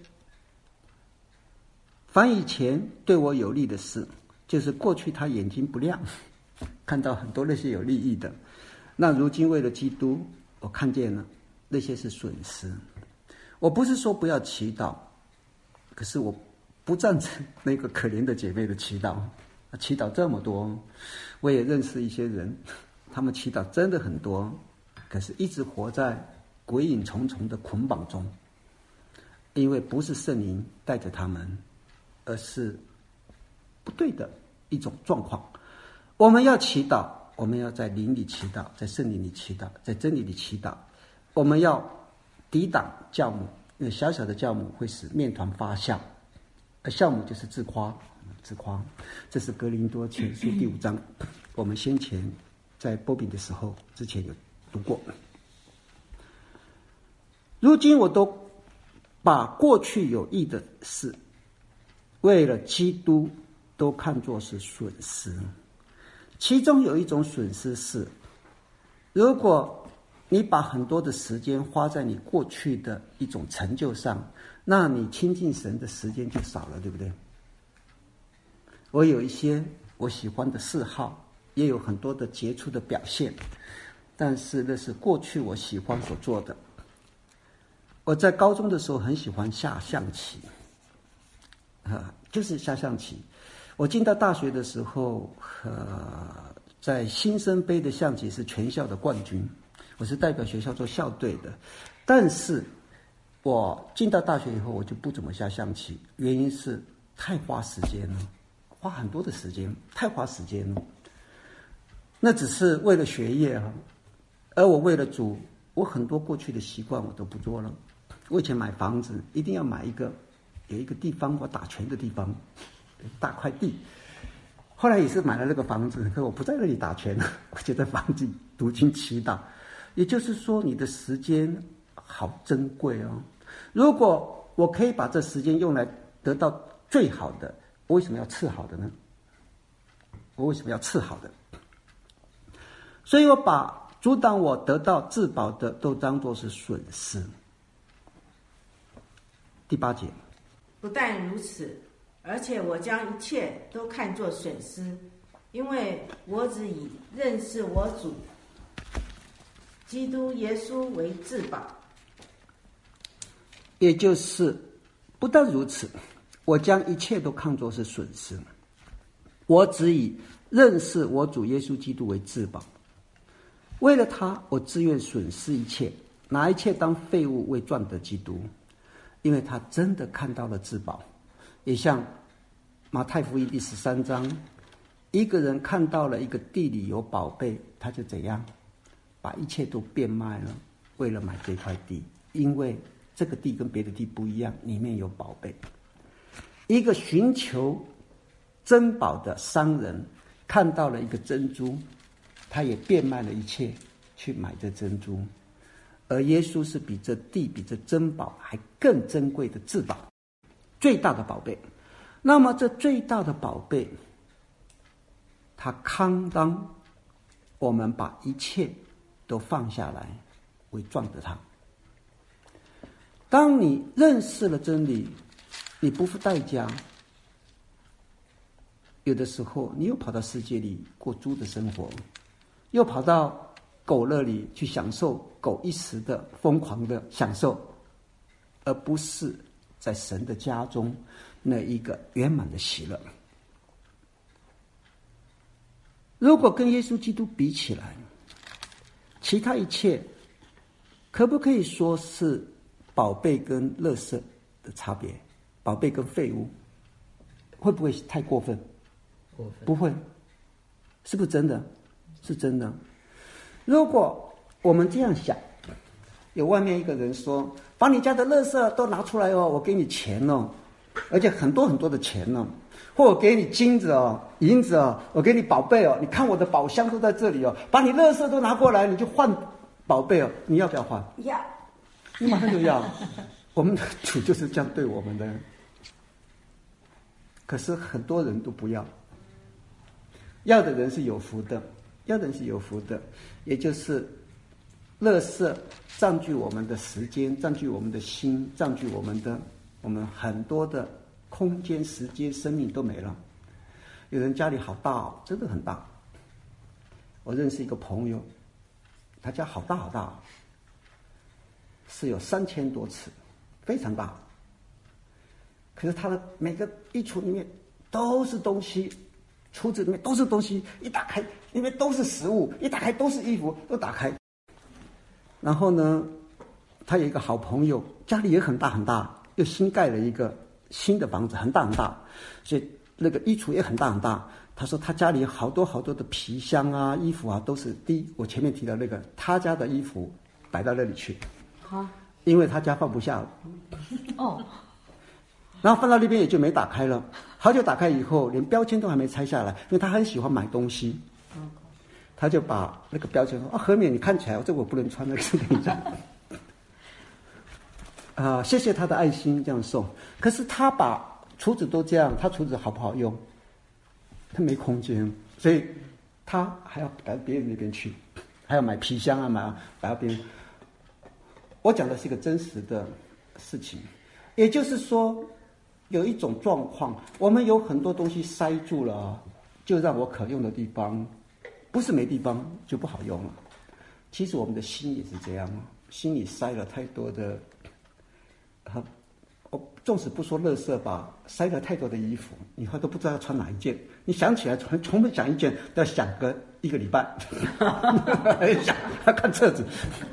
凡以前对我有利的事，就是过去他眼睛不亮，看到很多那些有利益的，那如今为了基督，我看见了那些是损失。我不是说不要祈祷，可是我不赞成那个可怜的姐妹的祈祷。祈祷这么多，我也认识一些人，他们祈祷真的很多，可是一直活在鬼影重重的捆绑中，因为不是圣灵带着他们，而是不对的一种状况。我们要祈祷，我们要在灵里祈祷，在圣灵里祈祷，在真理里祈祷。我们要抵挡酵母，因为小小的酵母会使面团发酵，而酵母就是自夸。这是哥林多前书第5章，我们先前在波比的时候之前有读过。如今我都把过去有益的事，为了基督都看作是损失。其中有一种损失是，如果你把很多的时间花在你过去的一种成就上，那你亲近神的时间就少了，对不对？我有一些我喜欢的嗜好，也有很多的杰出的表现，但是那是过去我喜欢所做的。我在高中的时候很喜欢下象棋，就是下象棋。我进到大学的时候，在新生杯的象棋是全校的冠军，我是代表学校做校队的。但是我进到大学以后，我就不怎么下象棋，原因是太花时间了，花很多的时间，太花时间了。那只是为了学业啊，而我为了主，我很多过去的习惯我都不做了。我以前买房子一定要买有一个地方我打拳的地方，大块地。后来也是买了那个房子，可我不在那里打拳了，我就在房子读经祈祷。也就是说，你的时间好珍贵哦。如果我可以把这时间用来得到最好的，我为什么要次好的呢？我为什么要次好的？所以我把阻挡我得到至宝的都当作是损失。第8节， 不但如此，而且我将一切都看作损失，因为我只以认识我主基督耶稣为至宝。 也就是不但如此，我将一切都看作是损失，我只以认识我主耶稣基督为至宝。为了他，我自愿损失一切，拿一切当废物，为赚得基督。因为他真的看到了至宝。也像马太福音第13章，一个人看到了一个地里有宝贝，他就怎样把一切都变卖了，为了买这块地。因为这个地跟别的地不一样，里面有宝贝。一个寻求珍宝的商人看到了一个珍珠，他也变卖了一切去买这珍珠。而耶稣是比这地比这珍宝还更珍贵的至宝，最大的宝贝。那么这最大的宝贝，他堪当我们把一切都放下来，为赚得他。当你认识了真理，你不付代价，有的时候你又跑到世界里过猪的生活，又跑到狗那里去享受狗一时的疯狂的享受，而不是在神的家中那一个圆满的喜乐。如果跟耶稣基督比起来，其他一切可不可以说是宝贝跟垃圾的差别？宝贝跟废物会不会太过分？不会，是不是真的？是真的。如果我们这样想，有外面一个人说，把你家的垃圾都拿出来哦，我给你钱哦，而且很多很多的钱哦，或我给你金子哦、银子哦，我给你宝贝哦，你看我的宝箱都在这里哦，把你垃圾都拿过来，你就换宝贝哦，你要不要换？ 要， 你马上就要。我们的主就是这样对我们的，可是很多人都不要。要的人是有福的，要的人是有福的，也就是垃圾占据我们的时间，占据我们的心，占据我们很多的空间、时间、生命都没了。有人家里好大哦，真的很大。我认识一个朋友，他家好大好大，是有3000多尺，非常大。可是他的每个衣橱里面都是东西，橱子里面都是东西，一打开里面都是食物，一打开都是衣服，都打开。然后呢，他有一个好朋友，家里也很大很大，又新盖了一个新的房子，很大很大，所以那个衣橱也很大很大。他说他家里有好多好多的皮箱啊、衣服啊，都是我前面提到那个他家的衣服摆到那里去，因为他家放不下了。 哦， 然后放到那边也就没打开了。好久打开以后，连标签都还没拆下来，因为他很喜欢买东西，他就把那个标签说：“何勉，你看起来这我不能穿，那个是给你穿。”谢谢他的爱心这样送。可是他把橱子都这样，他橱子好不好用？他没空间，所以他还要摆到别人那边去。 还要买皮箱啊，摆到边。我讲的是一个真实的事情，也就是说，有一种状况，我们有很多东西塞住了，就让我可用的地方，不是没地方就不好用了。其实我们的心也是这样，心里塞了太多的，我纵使不说垃圾吧，塞了太多的衣服，以后都不知道要穿哪一件。你想起来重复想一件，都要想个1个礼拜，想要看册子。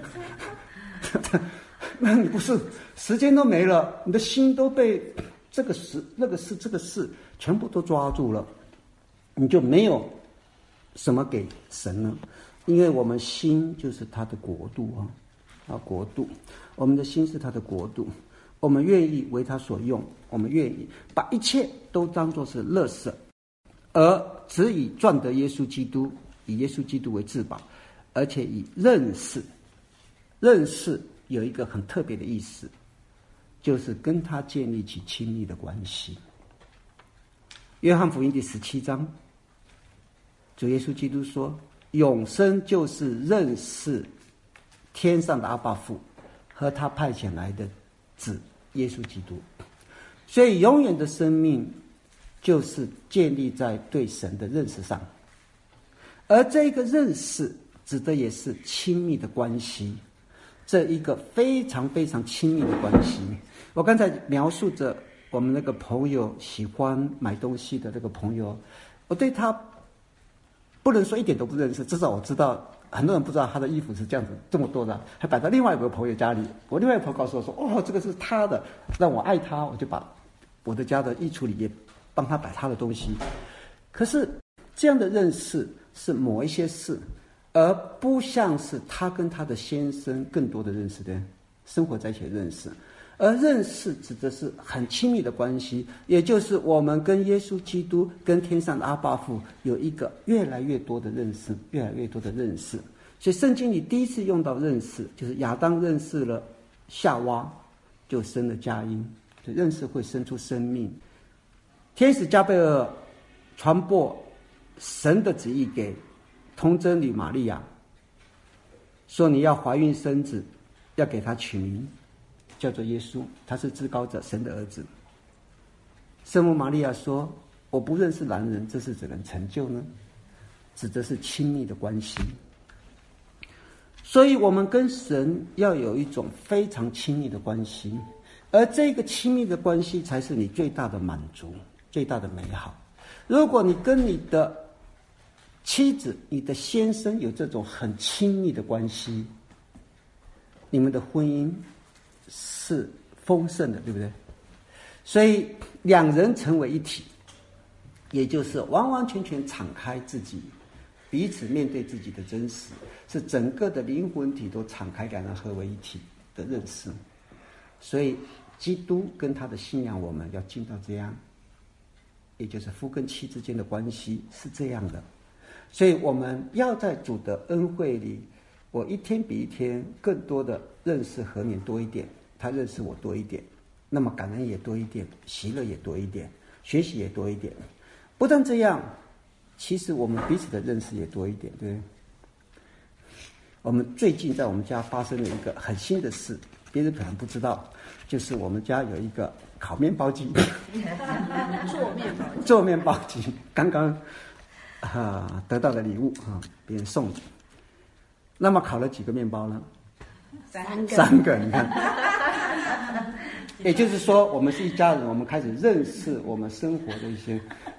那你不是时间都没了，你的心都被这个事、那个事、这个事全部都抓住了，你就没有什么给神了。因为我们心就是他的国度国度，我们的心是他的国度，我们愿意为他所用，我们愿意把一切都当作是垃圾，而只以赚得耶稣基督，以耶稣基督为至宝，而且以认识有一个很特别的意思，就是跟他建立起亲密的关系。约翰福音第17章，主耶稣基督说，永生就是认识天上的阿爸父和他派遣来的子耶稣基督。所以永远的生命就是建立在对神的认识上，而这个认识指的也是亲密的关系，这一个非常非常亲密的关系。我刚才描述着我们那个朋友喜欢买东西的那个朋友，我对他不能说一点都不认识，至少我知道很多人不知道他的衣服是这样子这么多的，还摆到另外一个朋友家里。我另外一个朋友告诉我说，这个是他的，让我爱他，我就把我的家的衣橱里也帮他摆他的东西。可是这样的认识是某一些事，而不像是他跟他的先生更多的认识的生活在一起的认识。而认识指的是很亲密的关系，也就是我们跟耶稣基督跟天上的阿爸父有一个越来越多的认识，越来越多的认识。所以圣经里第一次用到认识，就是亚当认识了夏娃，就生了佳音，就认识会生出生命。天使加贝尔传播神的旨意给童贞女玛利亚，说你要怀孕生子，要给他取名叫做耶稣，他是至高者神的儿子。圣母玛利亚说，我不认识男人，这是怎能成就呢？指的是亲密的关系。所以我们跟神要有一种非常亲密的关系，而这个亲密的关系才是你最大的满足，最大的美好。如果你跟你的妻子、你的先生有这种很亲密的关系，你们的婚姻是丰盛的，对不对？所以两人成为一体，也就是完完全全敞开自己，彼此面对自己的真实，是整个的灵魂体都敞开，两人合为一体的认识。所以基督跟他的信仰，我们要进到这样，也就是夫跟妻之间的关系是这样的。所以我们要在主的恩惠里，我一天比一天更多的认识何年多一点，他认识我多一点，那么感恩也多一点，喜乐也多一点，学习也多一点。不但这样，其实我们彼此的认识也多一点，对不对？我们最近在我们家发生了一个很新的事，别人可能不知道，就是我们家有一个烤面包机，做面包机，刚刚得到的礼物别人送的。那么烤了几个面包呢？3个，你看。也就是说，我们是一家人，我们开始认识我们生活的一些。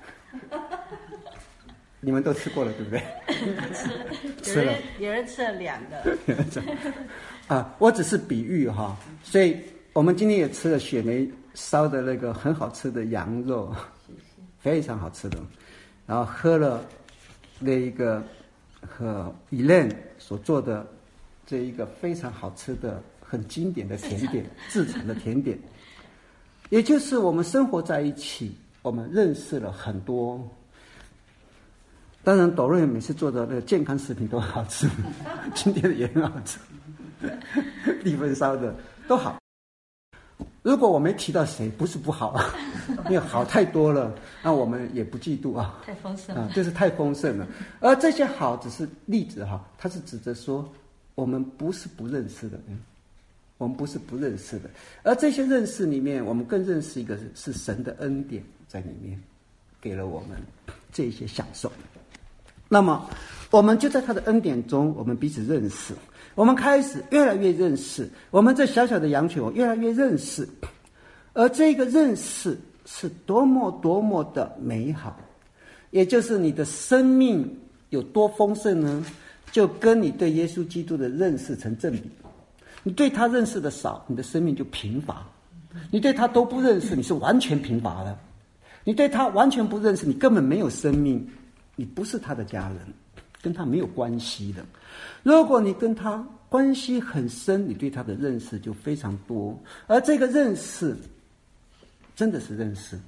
你们都吃过了，对不对？ 吃了，有人吃了2个。 我只是比喻哈，所以我们今天也吃了雪梅烧的那个很好吃的羊肉，非常好吃的，然后喝了那一个和Elaine所做的这一个非常好吃的、很经典的甜点，自产的甜点。也就是我们生活在一起，我们认识了很多。当然，朵瑞每次做的那个健康食品都很好吃，今天的也很好吃，丽芬烧的都好。 如果我没提到谁，不是不好啊，因为好太多了，那我们也不嫉妒啊。 太丰盛了。 就是太丰盛了。而这些好只是例子哈，它是指着说我们不是不认识的，我们不是不认识的。而这些认识里面，我们更认识一个是神的恩典在里面，给了我们这些享受。那么我们就在他的恩典中，我们彼此认识，我们开始越来越认识，我们这小小的羊群，我越来越认识。而这个认识是多么多么的美好，也就是你的生命有多丰盛呢？就跟你对耶稣基督的认识成正比。你对他认识的少，你的生命就贫乏；你对他都不认识，你是完全贫乏的；你对他完全不认识，你根本没有生命，你不是他的家人，跟他没有关系的。如果你跟他关系很深，你对他的认识就非常多，而这个认识真的是认识。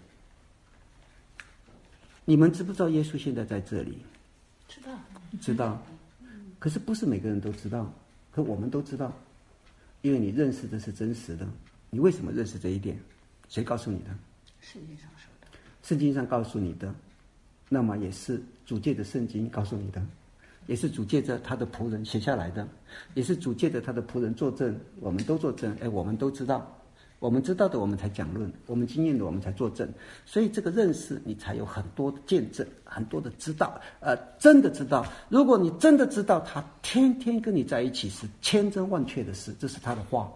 你们知不知道耶稣现在在这里？ 知道， 知道。可是不是每个人都知道，可我们都知道，因为你认识的是真实的。你为什么认识这一点？谁告诉你的？ 圣经上说的。 圣经上告诉你的，那么也是主借着圣经告诉你的，也是主借着他的仆人写下来的，也是主借着他的仆人作证，我们都作证。我们都知道，我们知道的我们才讲论，我们经验的我们才作证。所以这个认识你才有很多的见证，很多的知道。真的知道，如果你真的知道他天天跟你在一起是千真万确的事，这是他的话，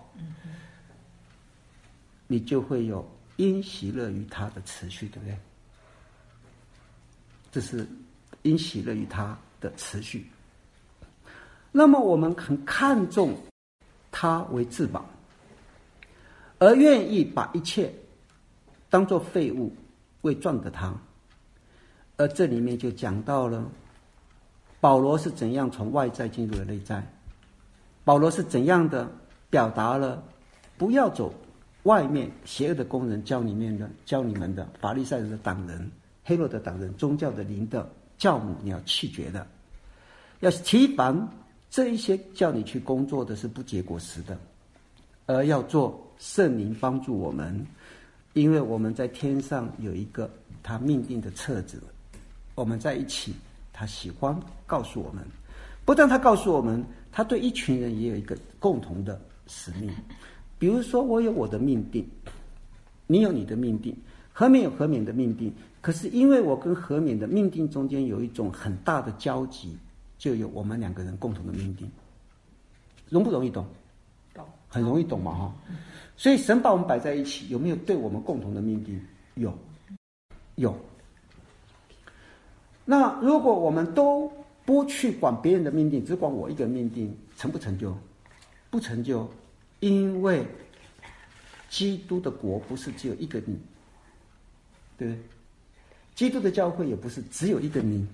你就会有因喜乐于他的持续，对不对？这是因喜乐于他的持续。那么我们很看重他为至宝，而愿意把一切当作废物为赚得他。而这里面就讲到了保罗是怎样从外在进入了内在，保罗是怎样的表达了不要走外面邪恶的工人教你们的法利赛人的党人、黑落的党人、宗教的灵的教母，你要弃绝的，要提防这一些叫你去工作的是不结果实的，而要做圣灵帮助我们，因为我们在天上有一个他命定的册子，我们在一起，他喜欢告诉我们，不但他告诉我们，他对一群人也有一个共同的使命。比如说我有我的命定，你有你的命定，和勉有和勉的命定，可是因为我跟和勉的命定中间有一种很大的交集，就有我们两个人共同的命定。容不容易懂？很容易懂嘛哈。所以神把我们摆在一起，有没有对我们共同的命定？有。那如果我们都不去管别人的命定，只管我一个命定，成不成就？不成就。因为基督的国不是只有一个你，对不对？基督的教会也不是只有一个你，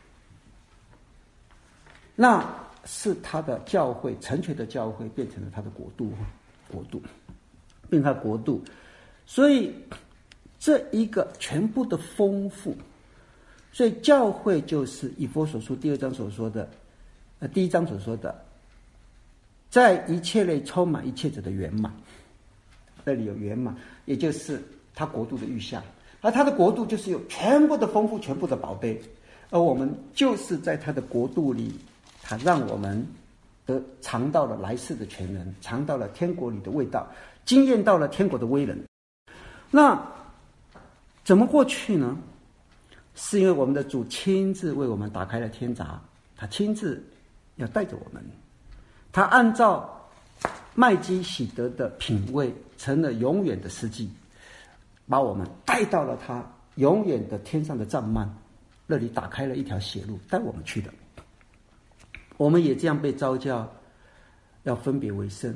那是他的教会，成全的教会变成了他的国度，变成他国度。所以这一个全部的丰富，所以教会就是以弗所书第2章所说的，第1章所说的，在一切类充满一切者的圆满。那里有圆满，也就是他国度的预象，而他的国度就是有全部的丰富，全部的宝贝，而我们就是在他的国度里，他让我们尝到了来世的全能，尝到了天国里的味道，经验到了天国的威能。那怎么过去呢？是因为我们的主亲自为我们打开了天闸，他亲自要带着我们，他按照麦基洗德的品味成了永远的司祭，把我们带到了他永远的天上的帐幔，那里打开了一条血路带我们去的。我们也这样被召叫要分别为圣。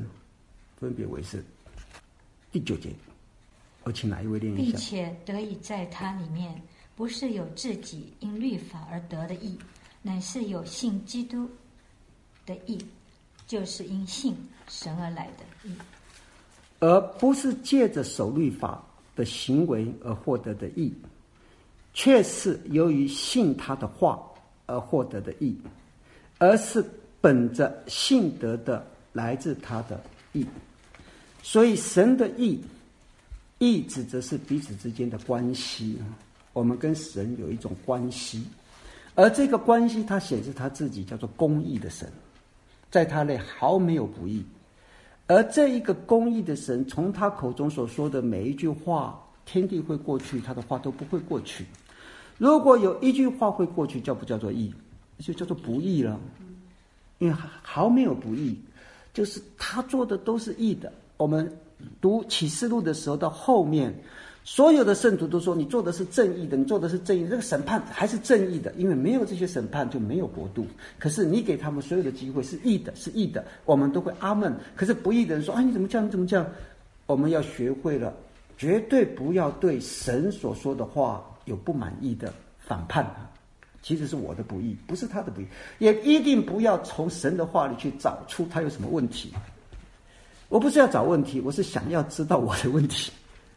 第9节，我请哪一位念一下？ 并且得以在他里面，不是有自己因律法而得的义，乃是有信基督的义，就是因信神而来的义， 而不是借着守律法的行为而获得的义，却是由于信他的话而获得的义，而是本着信德的来自他的义。所以神的义义指的是彼此之间的关系，我们跟神有一种关系，而这个关系它显示他自己叫做公义的神，在他内毫没有不义。而这一个公义的神，从他口中所说的每一句话，天地会过去，他的话都不会过去。如果有一句话会过去，叫不叫做义？就叫做不义了，因为毫没有不义，就是他做的都是义的。我们读启示录的时候，到后面所有的圣徒都说你做的是正义的，你做的是正义的，这个审判还是正义的，因为没有这些审判就没有国度。可是你给他们所有的机会是义的，是义的，我们都会阿们。可是不义的人说，你怎么这样，你怎么这样？我们要学会了，绝对不要对神所说的话有不满意的反叛他，其实是我的不义，不是他的不义。也一定不要从神的话里去找出他有什么问题。我不是要找问题，我是想要知道我的问题。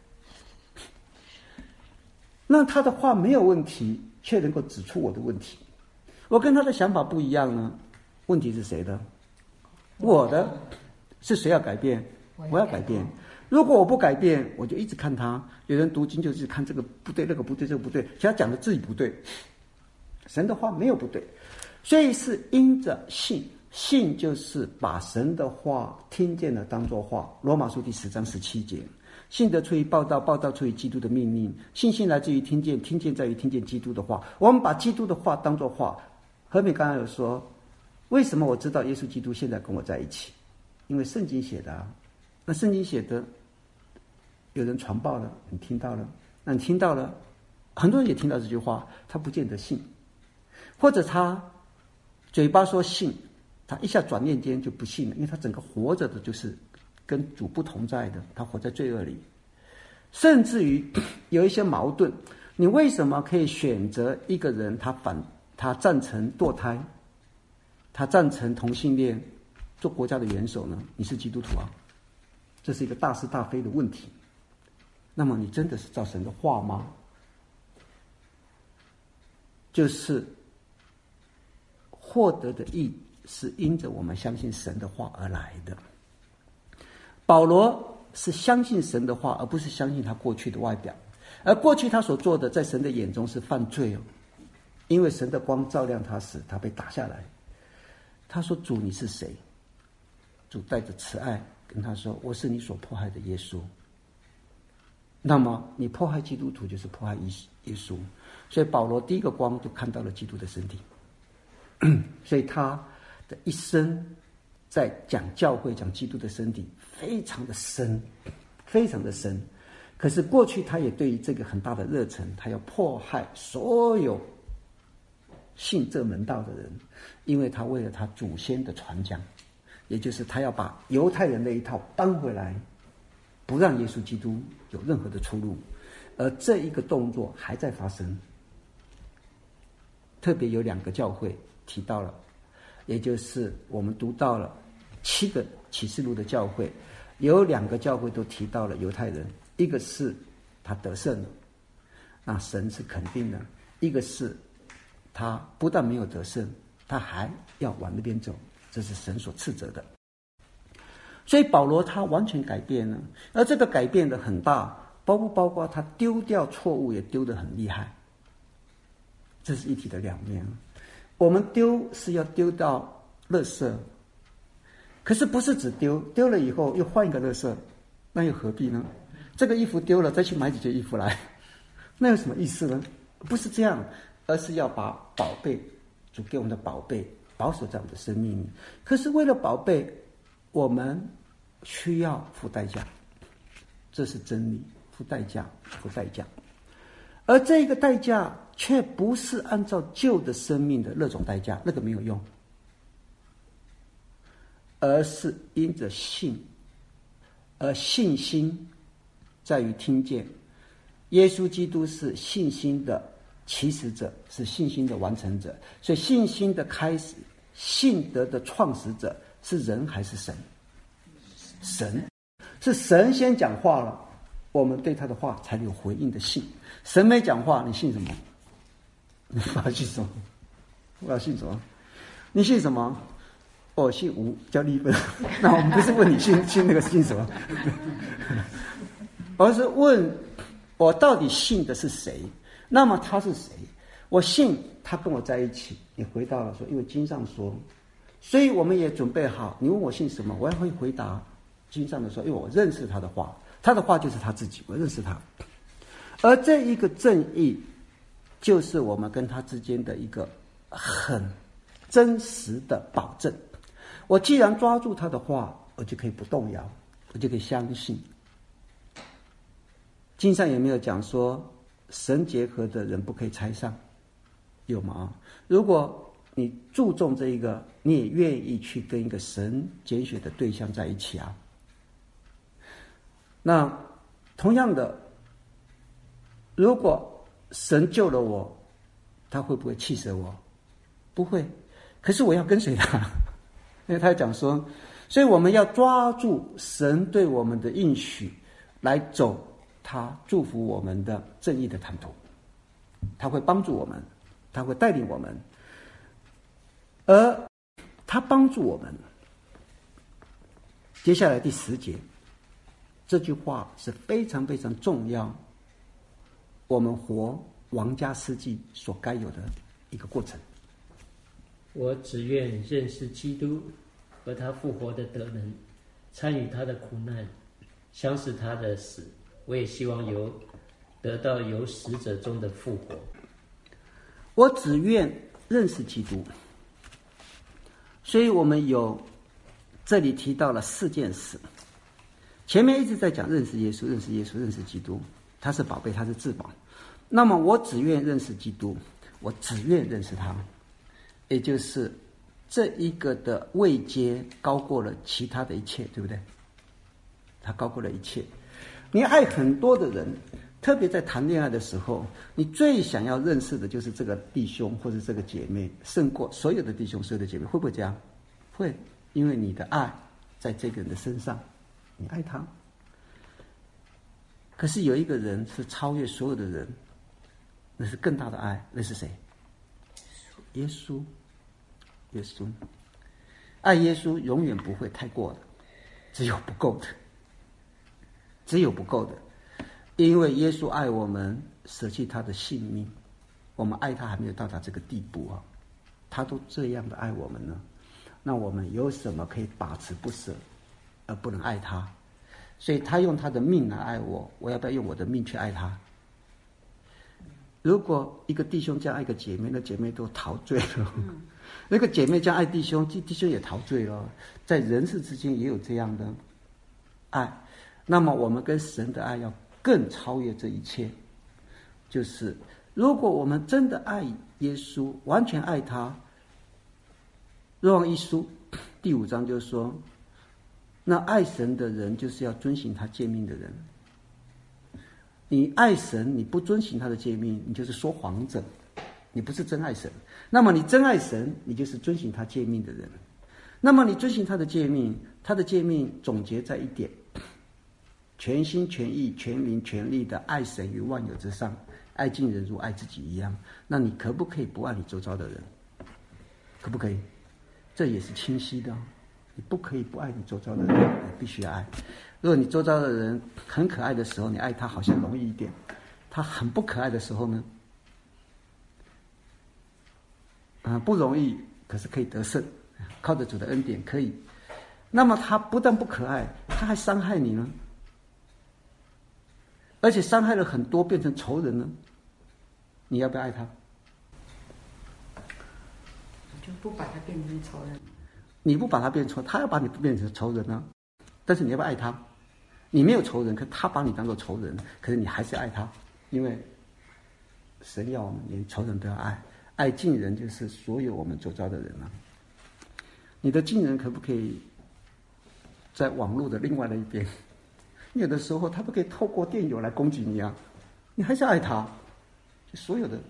那他的话没有问题，却能够指出我的问题。我跟他的想法不一样呢，问题是谁的？我的。是谁要改变？我要改变。如果我不改变，我就一直看他。有人读经就是看这个不对，那个不对，这个不对，其实他讲的自己不对。神的话没有不对，所以是因着信。信就是把神的话听见了当作话。罗马书第10章17节，信得出于报道，报道出于基督的命令。信心来自于听见，听见在于听见基督的话。我们把基督的话当作话。和美刚刚有说，为什么我知道耶稣基督现在跟我在一起？因为圣经写的啊。那圣经写的，有人传报了，你听到了，那你听到了，很多人也听到这句话，他不见得信，或者他嘴巴说信，他一下转念间就不信了，因为他整个活着的就是跟主不同在的，他活在罪恶里。甚至于有一些矛盾，你为什么可以选择一个人他赞成堕胎，他赞成同性恋做国家的元首呢？你是基督徒啊，这是一个大是大非的问题。那么你真的是照神的话吗？就是获得的义是因着我们相信神的话而来的。保罗是相信神的话，而不是相信他过去的外表。而过去他所做的，在神的眼中是犯罪哦，因为神的光照亮他时，他被打下来。他说：“主，你是谁？”主带着慈爱跟他说：“我是你所迫害的耶稣。”那么你迫害基督徒，就是迫害耶稣。所以保罗第一个光就看到了基督的身体。所以他的一生在讲教会、讲基督的身体，非常的深，非常的深。可是过去他也对于这个很大的热忱，他要迫害所有信这门道的人，因为他为了他祖先的传讲，也就是他要把犹太人那一套搬回来，不让耶稣基督有任何的出路。而这一个动作还在发生，特别有2个教会提到了，也就是我们读到了7个启示录的教会，有2个教会都提到了犹太人，一个是他得胜了，那神是肯定的；一个是他不但没有得胜，他还要往那边走，这是神所斥责的。所以保罗他完全改变了，而这个改变的很大，包不包括他丢掉错误也丢得很厉害，这是一体的两面。我们丢是要丢到垃圾，可是不是只丢了以后又换一个垃圾，那又何必呢？这个衣服丢了再去买几件衣服来，那有什么意思呢？不是这样，而是要把宝贝，主给我们的宝贝保守在我们的生命里。可是为了宝贝，我们需要付代价，这是真理，付代价。而这个代价却不是按照旧的生命的那种代价，那个没有用，而是因着信，而信心在于听见。耶稣基督是信心的起始者，是信心的完成者，所以信心的开始，信德的创始者是人还是神？神，是神先讲话了，我们对他的话才有回应的信。神没讲话，你信什么？你要信什么？我要信什么？你信什么？我信吴，叫立分。那我们不是问你信那个信什么？ 而是问我到底信的是谁？那么他是谁？我信他跟我在一起。你回答了说，因为经上说，所以我们也准备好。你问我信什么，我也会回答经上的说，因为我认识他的话，他的话就是他自己，我认识他。而这一个正义，就是我们跟他之间的一个很真实的保证。我既然抓住他的话，我就可以不动摇，我就可以相信。经上有没有讲说神结合的人不可以拆散？有吗？如果你注重这一个，你也愿意去跟一个神拣选的对象在一起啊。那同样的，如果神救了我，他会不会弃舍我？不会。可是我要跟随他，因为他讲说，所以我们要抓住神对我们的应许，来走他祝福我们的正义的坦途。他会帮助我们，他会带领我们，而他帮助我们。接下来第10节，这句话是非常非常重要，我们活王家司祭所该有的一个过程。 我只愿认识基督和他复活的德能，参与他的苦难，相识他的死。我也希望得到由死者中的复活。 我只愿认识基督。所以我们这里提到了4件事。前面一直在讲认识耶稣，认识耶稣，认识基督，他是宝贝，他是至宝。那么我只愿认识基督，我只愿认识他，也就是这一个的位阶高过了其他的一切，对不对？他高过了一切。你爱很多的人，特别在谈恋爱的时候，你最想要认识的就是这个弟兄或者这个姐妹，胜过所有的弟兄所有的姐妹。会不会这样？会，因为你的爱在这个人的身上，你爱他。可是有一个人是超越所有的人，那是更大的爱，那是谁？耶稣。耶稣，爱耶稣永远不会太过的，只有不够的，只有不够的。因为耶稣爱我们，舍弃他的性命，我们爱他还没有到达这个地步啊，他都这样的爱我们呢，那我们有什么可以把持不舍而不能爱他？所以他用他的命来爱我，我要不要用我的命去爱他？如果一个弟兄这样爱一个姐妹，那姐妹都陶醉了。那个姐妹这样爱弟兄，弟兄也陶醉了。在人世之间也有这样的爱。那么我们跟神的爱要更超越这一切。就是如果我们真的爱耶稣，完全爱他，若望一书第5章就说，那爱神的人就是要遵行他诫命的人。你爱神，你不遵行他的诫命，你就是说谎者，你不是真爱神。那么你真爱神，你就是遵行他诫命的人。那么你遵行他的诫命，他的诫命总结在一点：全心全意全灵全力的爱神于万有之上，爱近人如爱自己一样。那你可不可以不爱你周遭的人？可不可以？这也是清晰的。你不可以不爱你周遭的人，你必须要爱。如果你周遭的人很可爱的时候，你爱他好像容易一点；他很不可爱的时候呢，不容易，可是可以得胜，靠着主的恩典可以。那么他不但不可爱，他还伤害你呢，而且伤害了很多，变成仇人呢。你要不要爱他？ 就不把他变成仇人。 你不把他变成仇人，他要把你变成仇人呢。但是你要不要爱他？你没有仇人，可他把你当作仇人，可是你还是爱他，因为神要我们连仇人都要爱，爱近人就是所有我们周遭的人啊。你的近人可不可以在网络的另外的一边？有的时候他不可以透过电邮来攻击你啊，你还是爱他。所有的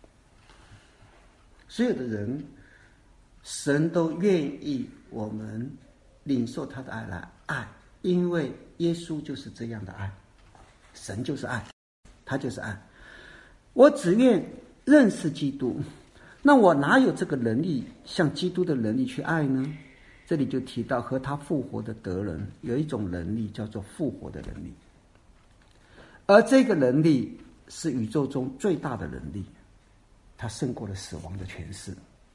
人，神都愿意我们领受他的爱来爱，因为耶稣就是这样的爱，神就是爱，他就是爱。我只愿认识基督，那我哪有这个能力像基督的能力去爱呢？这里就提到和他复活的德人，有一种能力叫做复活的能力。 而这个能力是宇宙中最大的能力，它胜过了死亡的权势。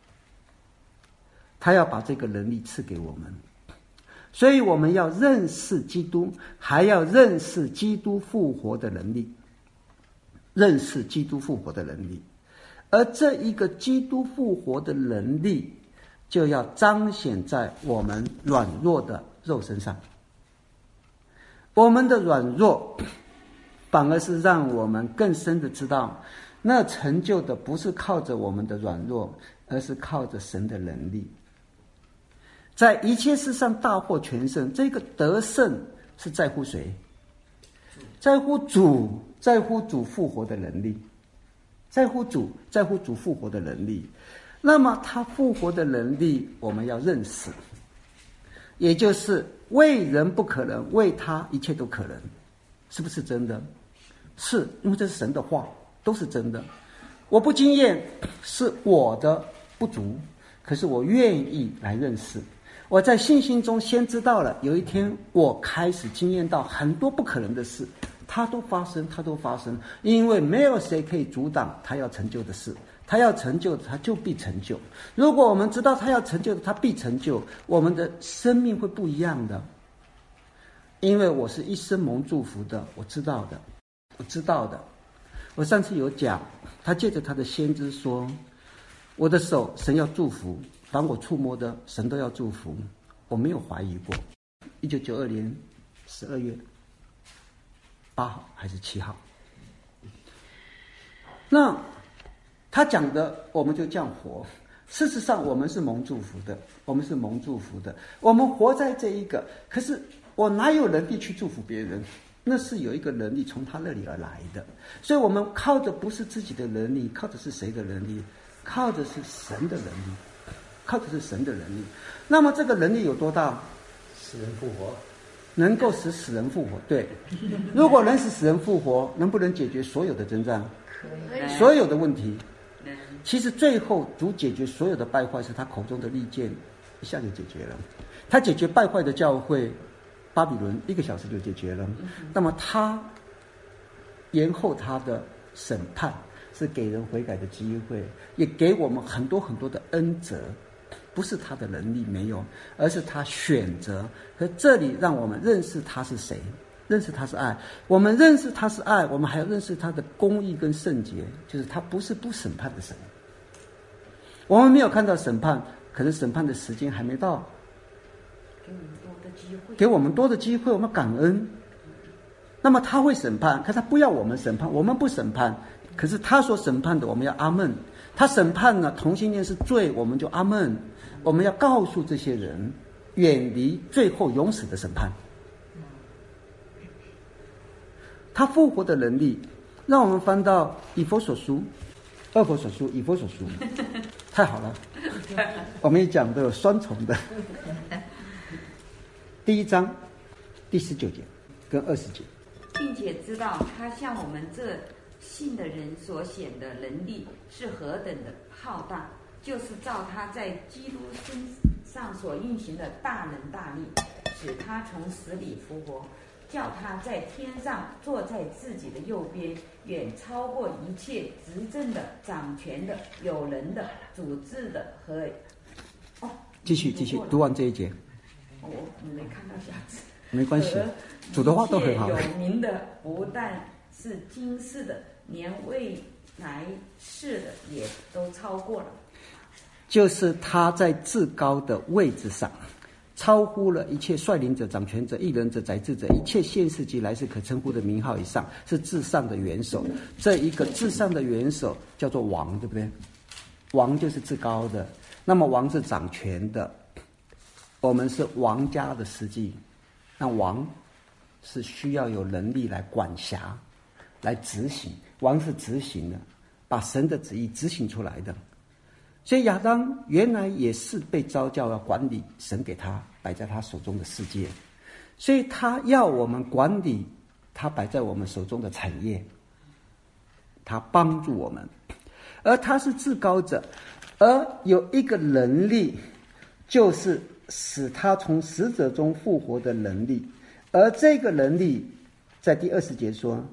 他要把这个能力赐给我们，所以我们要认识基督，还要认识基督复活的能力，认识基督复活的能力。而这一个基督复活的能力，就要彰显在我们软弱的肉身上。我们的软弱反而是让我们更深的知道，那成就的不是靠着我们的软弱，而是靠着神的能力。在一切事上大获全胜，这个得胜是在乎谁？在乎主，在乎主复活的能力，在乎主，在乎主复活的能力。那么他复活的能力我们要认识，也就是为人不可能，为他一切都可能。是不是真的？是，因为这是神的话，都是真的。我不经验是我的不足，可是我愿意来认识。我在信心中先知道了，有一天我开始经验到很多不可能的事，它都发生，它都发生，因为没有谁可以阻挡他要成就的事。他要成就的，他就必成就。如果我们知道他要成就的，他必成就，我们的生命会不一样的。因为我是一生蒙祝福的，我知道的，我知道的。我上次有讲，他借着他的先知说，我的手神要祝福，凡我触摸的神都要祝福，我没有怀疑过。1992年12月8号还是7号，那他讲的我们就这样活。事实上我们是蒙祝福的，我们是蒙祝福的，我们活在这一个，可是我哪有能力去祝福别人？那是有一个能力从他那里而来的。所以我们靠的不是自己的能力，靠的是谁的能力？靠的是神的能力，靠的是神的能力。那么这个能力有多大？ 使人复活， 能够使死人复活。对，如果能使死人复活，能不能解决所有的征战？所有的问题？其实最后主解决所有的败坏是他口中的利剑，一下就解决了。他解决败坏的教会巴比伦1个小时就解决了。那么他延后他的审判，是给人悔改的机会，也给我们很多很多的恩泽。不是他的能力没有，而是他选择。可这里让我们认识他是谁，认识他是爱。我们认识他是爱，我们还要认识他的公义跟圣洁，就是他不是不审判的神。我们没有看到审判，可能审判的时间还没到，给我们多的机会，我们感恩。那么他会审判，可他不要我们审判，我们不审判，可是他所审判的我们要阿们。他审判呢，同性恋是罪，我们就阿们。我们要告诉这些人远离最后永死的审判。他复活的能力，让我们翻到以弗所书、以弗所书，太好了。我们也讲都有双重的。第1章第19节跟20节， 并且知道他向我们这信的人所显的能力是何等的浩大，就是照他在基督身上所运行的大能大力，使他从死里复活，叫他在天上坐在自己的右边，远超过一切执政的、掌权的、有人的、主治的和继续读完这一节。 我没看到下次。 没关系，主的话都很好。 有名的不但是今世的，连未来世的也都超过了。 就是他在至高的位置上，超乎了一切率领者、掌权者、义人者、宰制者，一切现世及来世可称呼的名号以上，是至上的元首。这一个至上的元首叫做王，对不对？王就是至高的，那么王是掌权的，我们是王家的司机。那王是需要有能力来管辖、来执行。王是执行的，把神的旨意执行出来的。所以亚当原来也是被召叫要管理神给他摆在他手中的世界，所以他要我们管理他摆在我们手中的产业，他帮助我们。而他是至高者，而有一个能力，就是使他从死者中复活的能力。而这个能力在第20节说，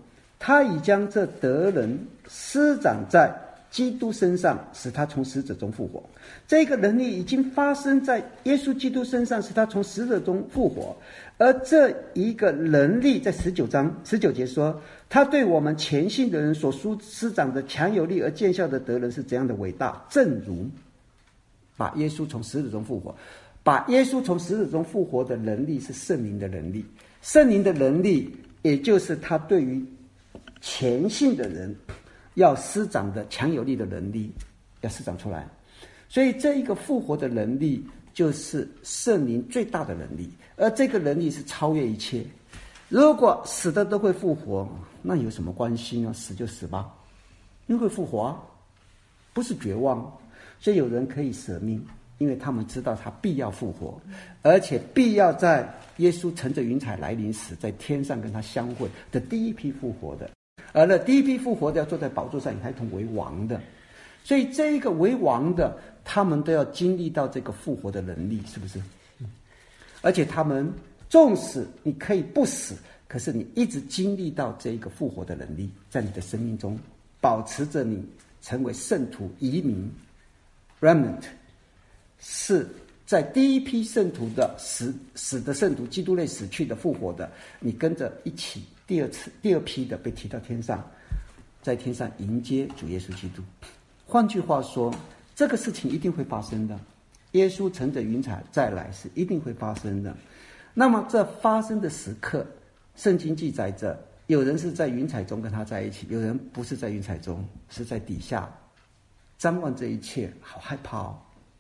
他已将这德能施展在基督身上，使他从死者中复活。这个能力已经发生在耶稣基督身上，使他从死者中复活。而这一个能力在19章19节说，他对我们前信的人所施展的强有力而见效的德能是怎样的伟大，正如把耶稣从死者中复活。把耶稣从死者中复活的能力是圣灵的能力，圣灵的能力也就是他对于前信的人要施展的强有力的能力要施展出来。所以这一个复活的能力就是圣灵最大的能力，而这个能力是超越一切。如果死的都会复活，那有什么关系呢？死就死吧，因为会复活啊，不是绝望。所以有人可以舍命，因为他们知道他必要复活，而且必要在耶稣乘着云彩来临时，在天上跟他相会的第一批复活的。而那第一批复活的要坐在宝座上，与他一同为王的。所以这一个为王的，他们都要经历到这个复活的能力，是不是？而且他们纵使你可以不死，可是你一直经历到这一个复活的能力，在你的生命中保持着你成为圣徒移民 remnant， 是在第一批圣徒的死的圣徒基督内死去的复活的，你跟着一起第二批的被提到天上，在天上迎接主耶稣基督。换句话说，这个事情一定会发生的，耶稣乘着云彩再来是一定会发生的。那么这发生的时刻，圣经记载着有人是在云彩中跟他在一起，有人不是在云彩中，是在底下瞻望这一切，好害怕哦。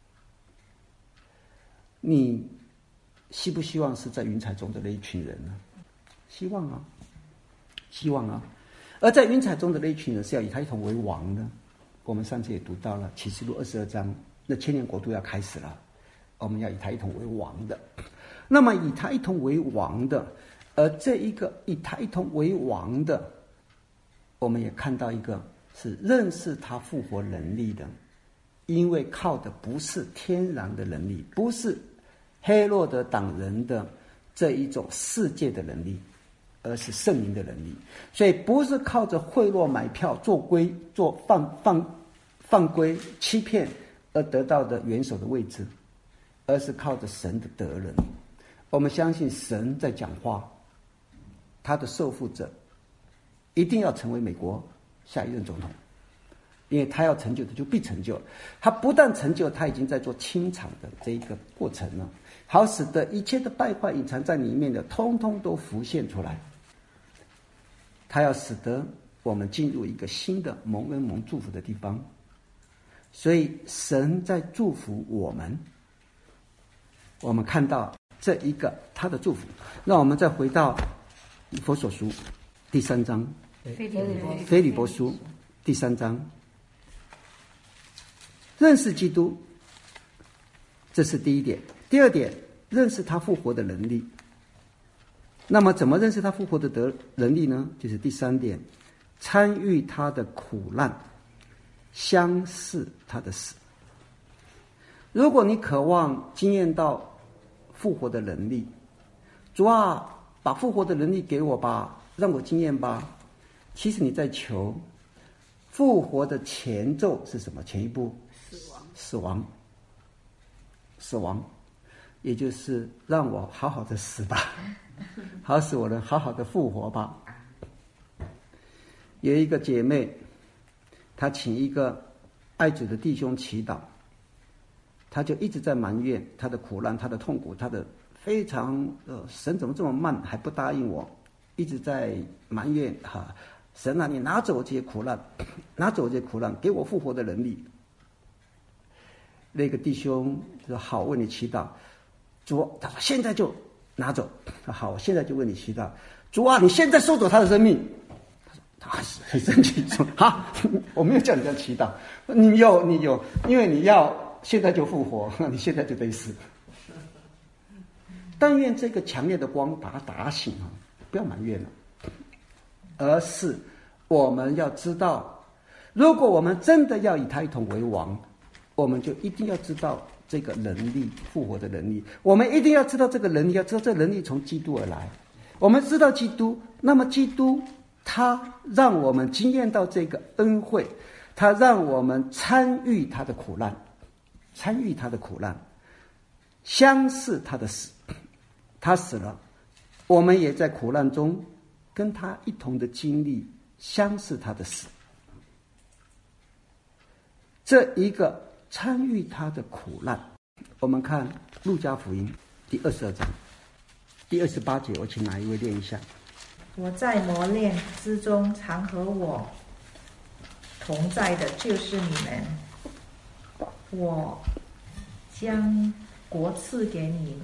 你希不希望是在云彩中的那一群人呢？希望啊，希望啊。而在云彩中的那一群人是要以他一同为王的。我们上次也读到了启示录22章，那千年国度要开始了，我们要以他一同为王的。那么以他一同为王的，而这一个以他一同为王的，我们也看到一个是认识他复活能力的，因为靠的不是天然的能力，不是黑洛德党人的这一种世界的能力，而是圣灵的能力。所以不是靠着贿赂买票做规做犯规欺骗而得到的元首的位置，而是靠着神的德能。我们相信神在讲话，他的受缚者一定要成为美国下一任总统，因为他要成就的就必成就。他不但成就，他已经在做清场的这一个过程了，好使得一切的败坏隐藏在里面的通通都浮现出来。他要使得我们进入一个新的蒙恩蒙祝福的地方，所以神在祝福我们。我们看到这一个他的祝福。让我们再回到以弗所书第3章，腓立波书第3章，认识基督，这是第一点。第二点，认识他复活的能力。那么怎么认识他复活的能力呢？就是第3点，参与他的苦难，相似他的死。如果你渴望经验到复活的能力，主啊，把复活的能力给我吧，让我经验吧。其实你在求复活的前奏是什么？前一步死亡，也就是让我好好的死吧，好使我能好好的复活吧。有一个姐妹，她请一个爱主的弟兄祈祷，她就一直在埋怨她的苦难，她的痛苦，她的非常神怎么这么慢，还不答应我，一直在埋怨神啊，你拿走我这些苦难，拿走这些苦难，给我复活的能力。那个弟兄说好，为你祈祷。主，他说现在就拿走。好，我现在就为你祈祷。主啊，你现在收走他的生命。他很生气说：“好，我没有叫你这样祈祷，你有，因为你要现在就复活，你现在就得死。但愿这个强烈的光把他打醒啊，不要埋怨了，而是我们要知道，如果我们真的要以他一同为王，我们就一定要知道这个能力，复活的能力。我们一定要知道这个能力，要知道这个能力从基督而来。我们知道基督，那么基督他让我们经验到这个恩惠，他让我们参与他的苦难，参与他的苦难，相似他的死。他死了，我们也在苦难中跟他一同的经历，相似他的死。这一个参与他的苦难，我们看路加福音第22章第28节，我请哪一位念一下？ 我在磨练之中常和我同在的就是你们，我将国赐给你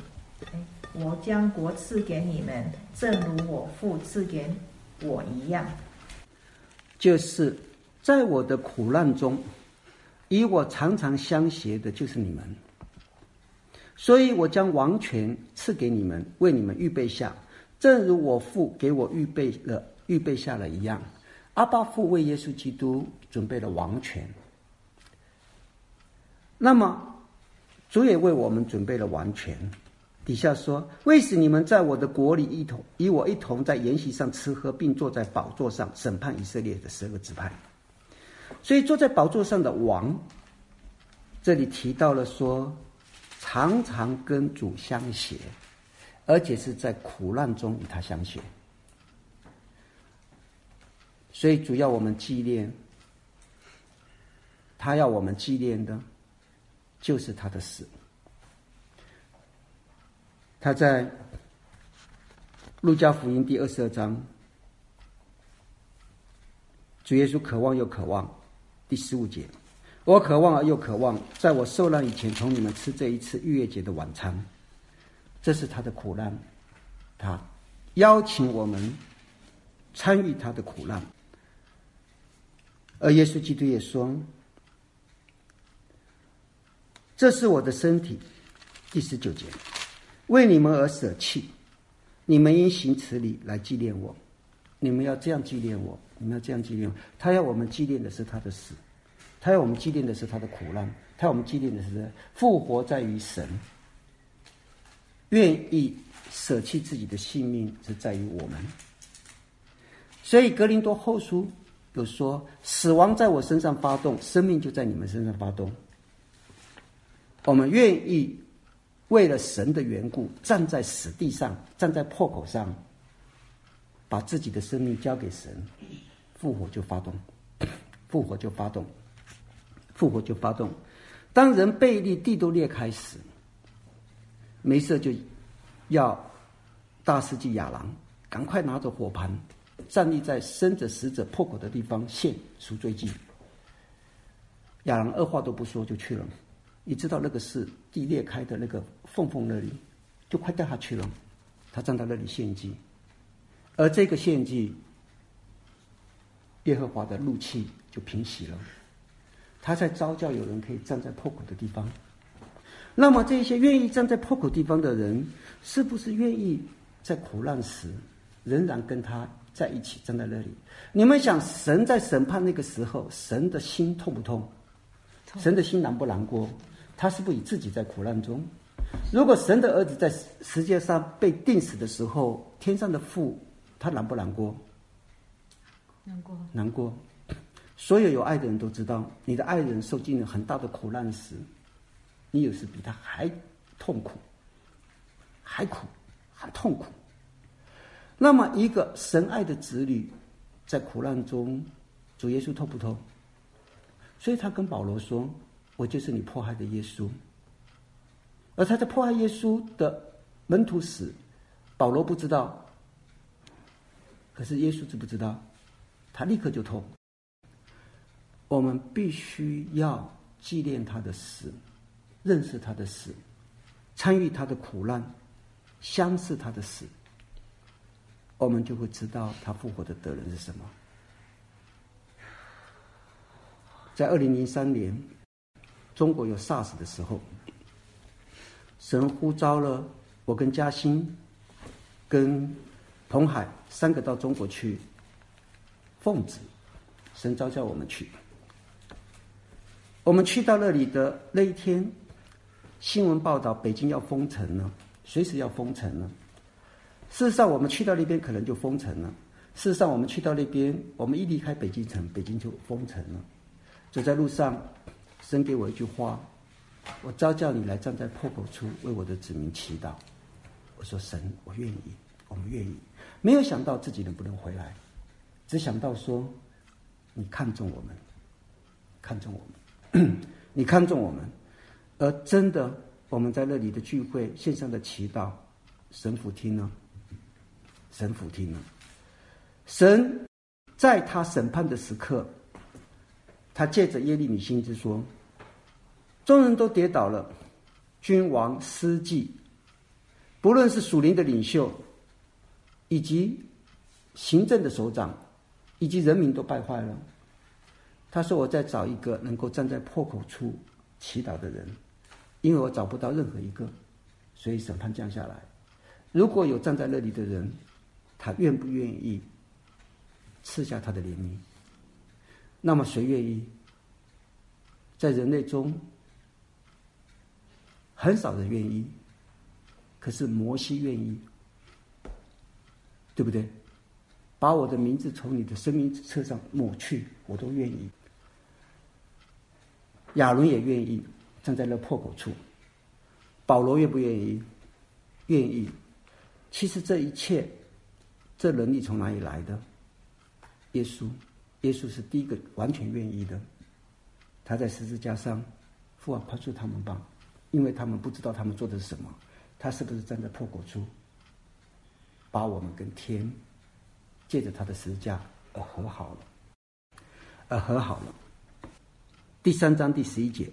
们，正如我父赐给我一样。 就是在我的苦难中，与我常常相携的就是你们，所以我将王权赐给你们，为你们预备下，正如我父给我预备下了一样。阿爸父为耶稣基督准备了王权，那么主也为我们准备了王权。底下说，为使你们在我的国里与我一同在筵席上吃喝，并坐在宝座上审判以色列的12个支派。所以坐在宝座上的王，这里提到了说常常跟主相携，而且是在苦难中与他相携。所以主要我们纪念，他要我们纪念的就是他的死。他在路加福音第22章，主耶稣渴望又渴望，第15节，我渴望而又渴望，在我受难以前同你们吃这一次逾越节的晚餐。这是他的苦难，他邀请我们参与他的苦难。而耶稣基督也说，这是我的身体，第19节，为你们而舍弃，你们应行此礼来纪念我。你们要这样纪念我，你们要这样纪念我。他要我们纪念的是他的死，他要我们纪念的是他的苦难，他要我们纪念的是复活在于神，愿意舍弃自己的性命是在于我们。所以格林多后书有说，死亡在我身上发动，生命就在你们身上发动。我们愿意为了神的缘故，站在死地上，站在破口上，把自己的生命交给神，复活就发动，复活就发动，复活就发动。当人背离，地都裂开时，梅瑟就要大司祭亚郎赶快拿着火盘，站立在生者死者破口的地方献赎罪祭。亚郎二话都不说就去了。你知道那个是地裂开的那个缝那里，就快掉下去了。他站到那里献祭，而这个献祭，耶和华的怒气就平息了。他在召叫有人可以站在破口的地方。那么这些愿意站在破口地方的人，是不是愿意在苦难时仍然跟他在一起站在那里？你们想，神在审判那个时候，神的心痛不痛？神的心难不难过？他是不是以自己在苦难中？如果神的儿子在世界上被钉死的时候，天上的父他难不难过？ 难过， 难过。所有有爱的人都知道，你的爱人受尽了很大的苦难时，你有时比他还痛苦，还苦，还痛苦。那么一个神爱的子女在苦难中，主耶稣痛不痛？所以他跟保罗说，我就是你迫害的耶稣。而他在迫害耶稣的门徒时，保罗不知道，可是耶稣知不知道？他立刻就痛。我们必须要纪念他的死，认识他的死，参与他的苦难，相似他的死，我们就会知道他复活的德能是什么。在2003年中国有 SARS 的时候，神呼召了我跟嘉欣跟彭海3个到中国去奉旨，神召叫我们去。我们去到那里的那一天，新闻报道北京要封城了，随时要封城了。事实上我们去到那边可能就封城了。 事实上，我们去到那边，我们一离开北京城，北京就封城了。走在路上，神给我一句话：我召叫你来站在破口处，为我的子民祈祷。我说神，我愿意，我们愿意。没有想到自己能不能回来，只想到说你看重我们，看重我们，你看重我们。而真的，我们在那里的聚会，线上的祈祷，神俯听了，神俯听了。神在他审判的时刻，他借着耶利米先知说，众人都跌倒了，君王司祭，不论是属灵的领袖，以及行政的首长，以及人民都败坏了。他说，我在找一个能够站在破口处祈祷的人，因为我找不到任何一个，所以审判降下来。如果有站在那里的人，他愿不愿意赐下他的怜悯？那么谁愿意？在人类中很少人愿意，可是摩西愿意，对不对？把我的名字从你的生命册上抹去，我都愿意。亚伦也愿意站在那破口处。保罗愿不愿意？愿意。其实这一切，这能力从哪里来的？耶稣，耶稣是第一个完全愿意的。他在十字架上，父啊，宽恕他们吧，因为他们不知道他们做的是什么。他是不是站在破口处，把我们跟天借着他的十字架而和好了？和好了。第3章第11节，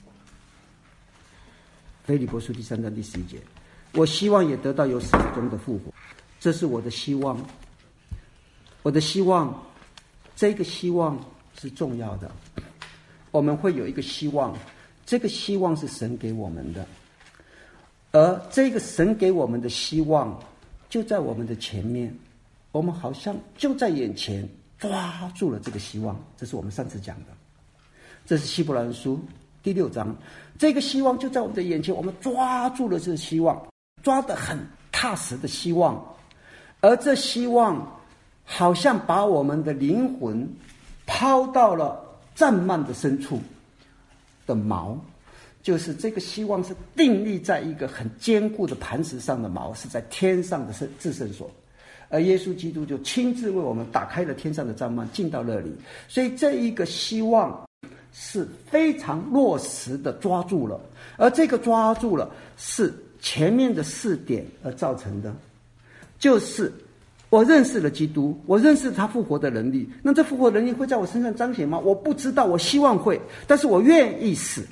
腓立比书第3章第11节，我希望也得到由死中的复活，这是我的希望。我的希望，这个希望是重要的。我们会有一个希望，这个希望是神给我们的，而这个神给我们的希望就在我们的前面，我们好像就在眼前抓住了这个希望。这是我们上次讲的，这是希伯来书第6章，这个希望就在我们的眼前，我们抓住了这个希望，抓得很踏实的希望。而这希望好像把我们的灵魂抛到了战幔的深处的锚，就是这个希望是定立在一个很坚固的磐石上的锚，是在天上的至圣所。而耶稣基督就亲自为我们打开了天上的帐幔，进到那里。所以这一个希望是非常落实的抓住了，而这个抓住了是前面的4点而造成的，就是我认识了基督，我认识他复活的能力。那这复活的能力会在我身上彰显吗？我不知道，我希望会，但是我愿意死，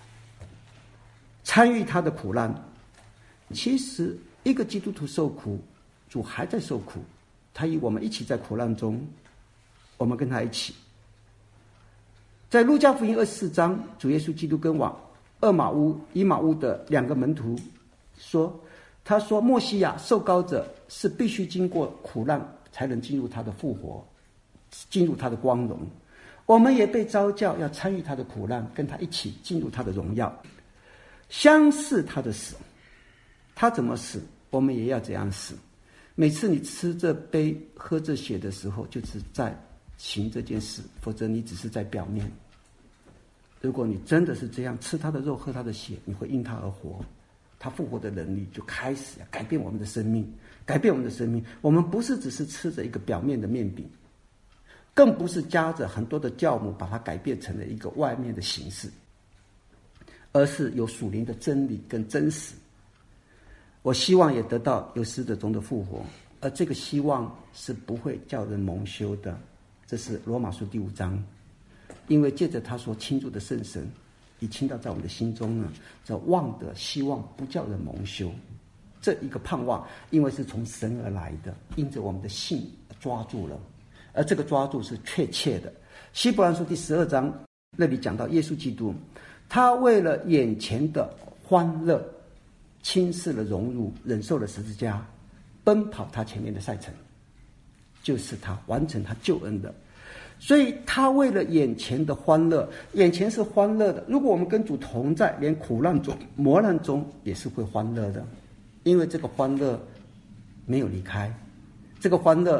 参与他的苦难。其实一个基督徒受苦，主还在受苦，他与我们一起在苦难中，我们跟他一起。在路加福音24章，主耶稣基督跟以马乌的2个门徒说，他说默西亚受膏者是必须经过苦难才能进入他的复活，进入他的光荣。我们也被召叫要参与他的苦难，跟他一起进入他的荣耀，相似他的死。他怎么死，我们也要怎样死。每次你吃这杯喝这血的时候，就是在行这件事，否则你只是在表面。如果你真的是这样吃他的肉喝他的血，你会因他而活。他复活的能力就开始改变我们的生命，改变我们的生命。我们不是只是吃着一个表面的面饼，更不是夹着很多的酵母把它改变成了一个外面的形式，而是有属灵的真理跟真实。我希望也得到由死者中的复活，而这个希望是不会叫人蒙羞的。这是罗马书第5章，因为借着他所倾注的圣神已倾倒在我们的心中呢，这望的希望不叫人蒙羞。这一个盼望因为是从神而来的，因着我们的信抓住了，而这个抓住是确切的。希伯来书第12章那里讲到耶稣基督，他为了眼前的欢乐轻视了荣辱，忍受了十字架，奔跑他前面的赛程，就是他完成他救恩的。所以他为了眼前的欢乐，眼前是欢乐的。如果我们跟主同在，连苦难中磨难中也是会欢乐的，因为这个欢乐没有离开，这个欢乐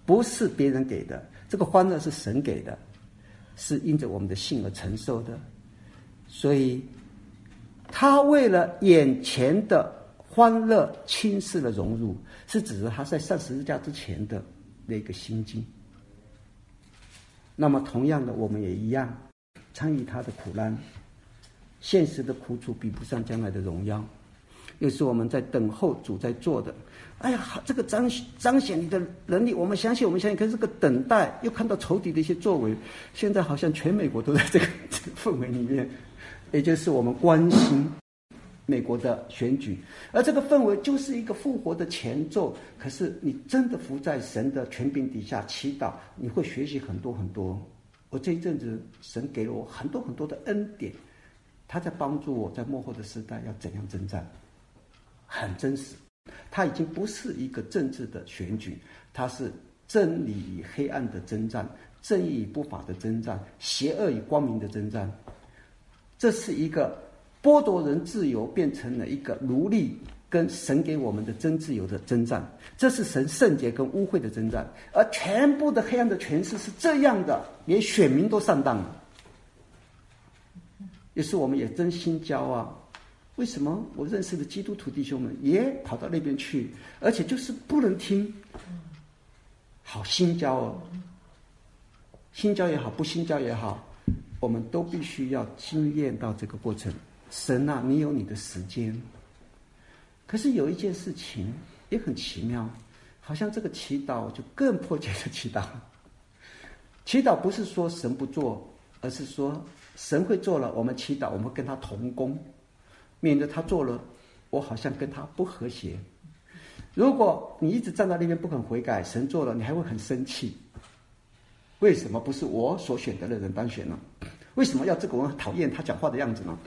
不是别人给的，这个欢乐是神给的，是因着我们的信而承受的。所以他为了眼前的欢乐轻视了荣辱，是指着他在上十字架之前的那个心境。那么同样的，我们也一样参与他的苦难，现实的苦楚比不上将来的荣耀，又是我们在等候主在做的。哎呀，这个彰显你的能力，我们相信，可是这个等待又看到仇敌的一些作为，现在好像全美国都在这个氛围里面，也就是我们关心美国的选举，而这个氛围就是一个复活的前奏。可是你真的服在神的权柄底下祈祷，你会学习很多很多。我这一阵子神给了我很多很多的恩典，他在帮助我在末后的时代要怎样征战，很真实。它已经不是一个政治的选举，它是真理与黑暗的征战，正义与不法的征战，邪恶与光明的征战。这是一个剥夺人自由变成了一个奴隶跟神给我们的真自由的征战，这是神圣洁跟污秽的征战。而全部的黑暗的权势是这样的，连选民都上当了。于是我们也真心焦啊，为什么我认识的基督徒弟兄们也跑到那边去，而且就是不能听，好心焦哦。心焦也好，不心焦也好，我们都必须要经验到这个过程。神啊，你有你的时间。可是有一件事情也很奇妙，好像这个祈祷就更迫切的祈祷。祈祷不是说神不做，而是说神会做了，我们祈祷，我们跟他同工，免得他做了，我好像跟他不和谐。如果你一直站在那边不肯悔改，神做了，你还会很生气。为什么不是我所选的人当选呢？为什么要这个人很讨厌他讲话的样子呢？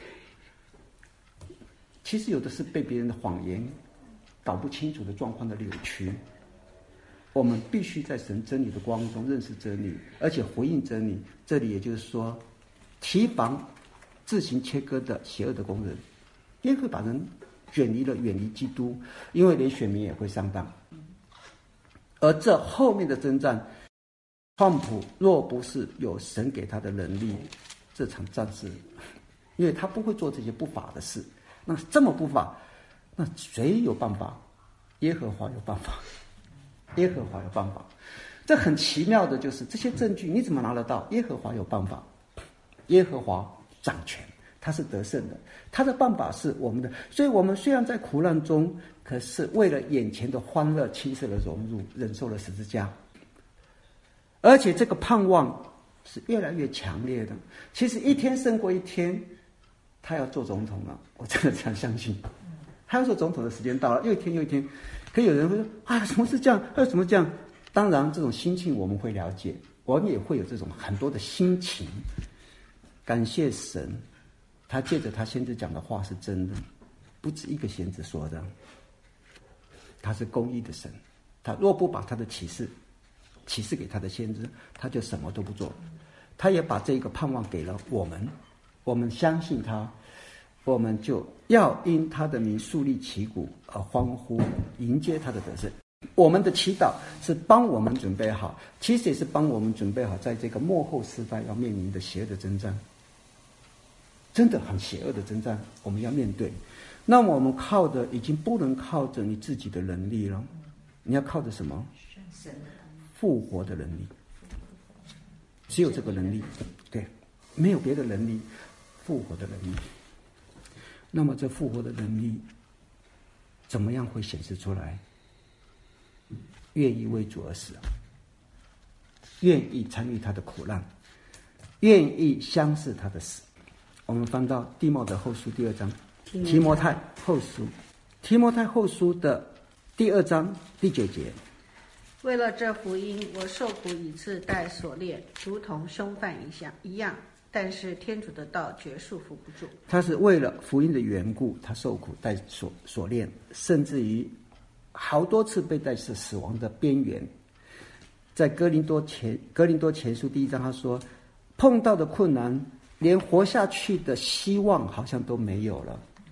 其实有的是被别人的谎言搞不清楚的状况的扭曲。我们必须在神真理的光中认识真理，而且回应真理。这里也就是说，提防自行切割的邪恶的工人，也会把人远离基督，因为连选民也会上当。而这后面的征战，川普若不是有神给他的能力，这场战事，因为他不会做这些不法的事。那这么不法，那谁有办法？耶和华有办法，耶和华有办法。这很奇妙的就是这些证据你怎么拿得到？耶和华有办法，耶和华掌权，他是得胜的，他的办法是我们的。所以我们虽然在苦难中，可是为了眼前的欢乐轻视了荣辱，忍受了十字架，而且这个盼望是越来越强烈的。其实一天胜过一天，他要做总统了，我真的这样相信。他要做总统的时间到了，又一天又一天。可有人会说啊，什么是这样？还有什么这样？当然，这种心情我们会了解，我们也会有这种很多的心情。感谢神，他借着他先知讲的话是真的，不止一个先知说的。他是公义的神，他若不把他的启示给他的先知，他就什么都不做。他也把这个盼望给了我们，我们相信他，我们就要因他的名树立旗鼓而欢呼，迎接他的得胜。我们的祈祷是帮我们准备好，其实也是帮我们准备好在这个末后时代要面临的邪恶的征战，真的很邪恶的征战，我们要面对。那么我们靠的已经不能靠着你自己的能力了，你要靠着什么？复活的能力，只有这个能力，对，没有别的能力，复活的能力。那么这复活的能力怎么样会显示出来？愿意为主而死，愿意参与他的苦难，愿意相视他的死。我们翻到弟茂的后书第2章，提摩太后书的第2章第9节。 为了这福音，我受苦以致带锁链，如同凶犯一样。但是天主的道绝束缚不住。 他是为了福音的缘故，他受苦带锁链，甚至于好多次被带至死亡的边缘。在哥林多前书第1章，他说碰到的困难，连活下去的希望好像都没有了。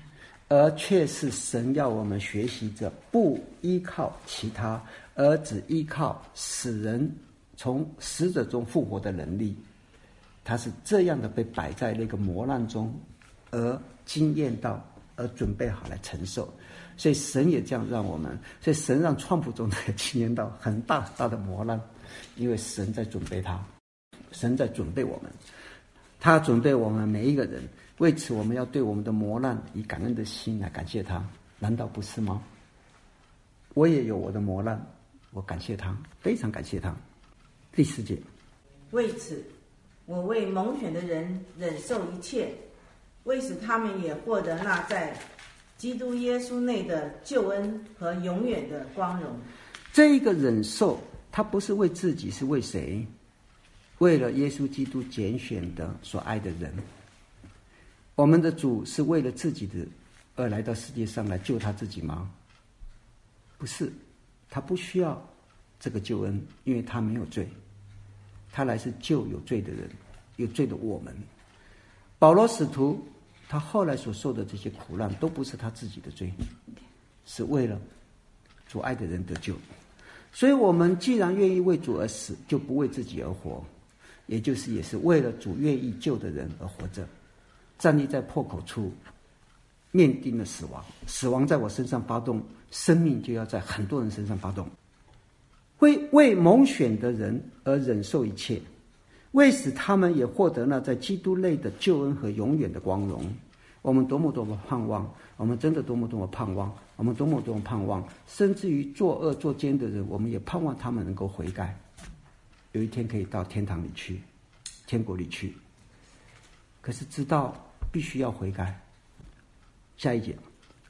而却是神要我们学习着不依靠其他，而只依靠使人从死者中复活的能力。他是这样的被摆在那个磨难中，而经验到，而准备好来承受。所以神也这样让我们，所以神让创普中也经验到很大很大的磨难，因为神在准备他，神在准备我们，他准备我们每一个人。为此我们要对我们的磨难以感恩的心来感谢他，难道不是吗？我也有我的磨难，我感谢他，非常感谢他。第4节， 为此我为蒙选的人忍受一切，为使他们也获得那在基督耶稣内的救恩和永远的光荣。 这一个忍受，他不是为自己，是为谁？为了耶稣基督拣选的所爱的人。我们的主是为了自己的而来到世界上来救他自己吗？不是，他不需要这个救恩，因为他没有罪，他来是救有罪的人，有罪的我们。保罗使徒他后来所受的这些苦难都不是他自己的罪，是为了主爱的人得救。所以我们既然愿意为主而死，就不为自己而活，也是为了主愿意救的人而活着。站立在破口处，面临了死亡，死亡在我身上发动，生命就要在很多人身上发动。为蒙选的人而忍受一切，为使他们也获得那在基督内的救恩和永远的光荣。我们多么多么盼望，我们真的多么多么盼望，我们多么多么盼望，甚至于作恶作奸的人，我们也盼望他们能够悔改，有一天可以到天堂里去，天国里去。可是知道必须要悔改。下一节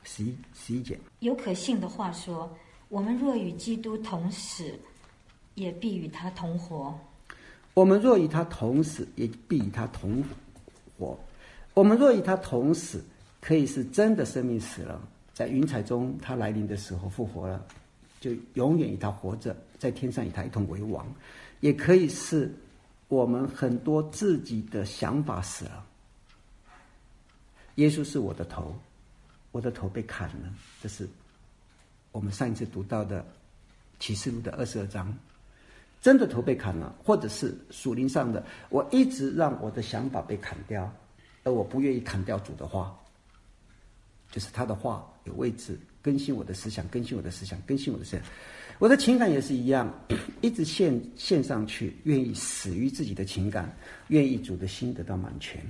11节， 有可信的话说，我们若与基督同死，也必与他同活。 我们若与他同死，也必与他同活。我们若与他同死，可以是真的生命死了，在云彩中他来临的时候复活了，就永远与他活着，在天上与他一同为王。也可以是我们很多自己的想法死了。耶稣是我的头，我的头被砍了，这是我们上一次读到的启示录的22章。真的头被砍了，或者是属灵上的，我一直让我的想法被砍掉，而我不愿意砍掉主的话，就是他的话有位置，更新我的思想，更新我的思想，更新我的思想。我的情感也是一样，一直献上去，愿意死于自己的情感，愿意主的心得到满全。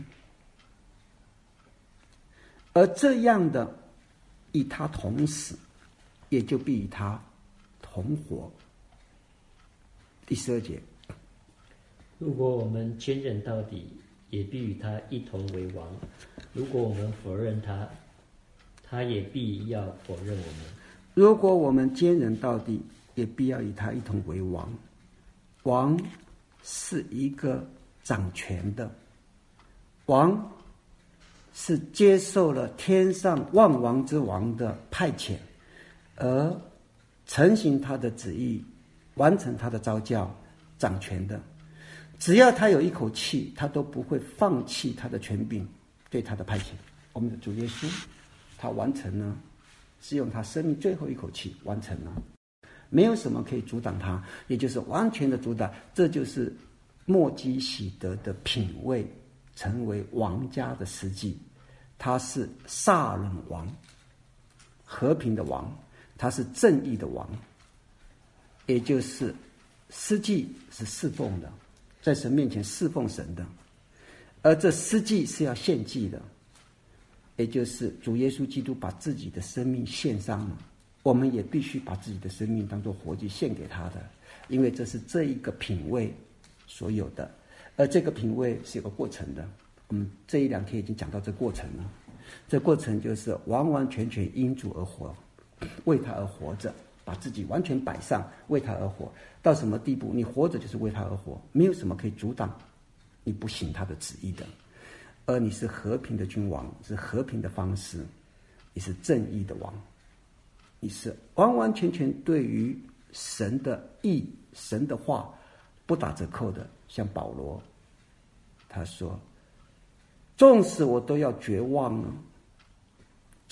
而这样的与他同死，也就必与他同活。第12节， 如果我们坚忍到底，也必与他一同为王；如果我们否认他，他也必要否认我们。 如果我们坚忍到底，也必要与他一同为王。王是一个掌权的，王是接受了天上万王之王的派遣，而承行他的旨意，完成他的召叫，掌权的。只要他有一口气，他都不会放弃他的权柄，对他的派遣。我们的主耶稣，他完成了，是用他生命最后一口气完成了，没有什么可以阻挡他，也就是完全的阻挡。这就是末基洗德的品位，成为王家的实际。他是撒冷王，和平的王，他是正义的王，也就是司祭是侍奉的，在神面前侍奉神的，而这司祭是要献祭的，也就是主耶稣基督把自己的生命献上了，我们也必须把自己的生命当作活祭献给他的，因为这是这一个品位所有的，而这个品位是有个过程的。我们这1-2天已经讲到这过程了，这过程就是完完全全因主而活，为他而活着，把自己完全摆上，为他而活。到什么地步？你活着就是为他而活，没有什么可以阻挡你不行他的旨意的。而你是和平的君王，是和平的方式，你是正义的王，你是完完全全对于神的意、神的话不打折扣的。像保罗他说，纵使我都要绝望了，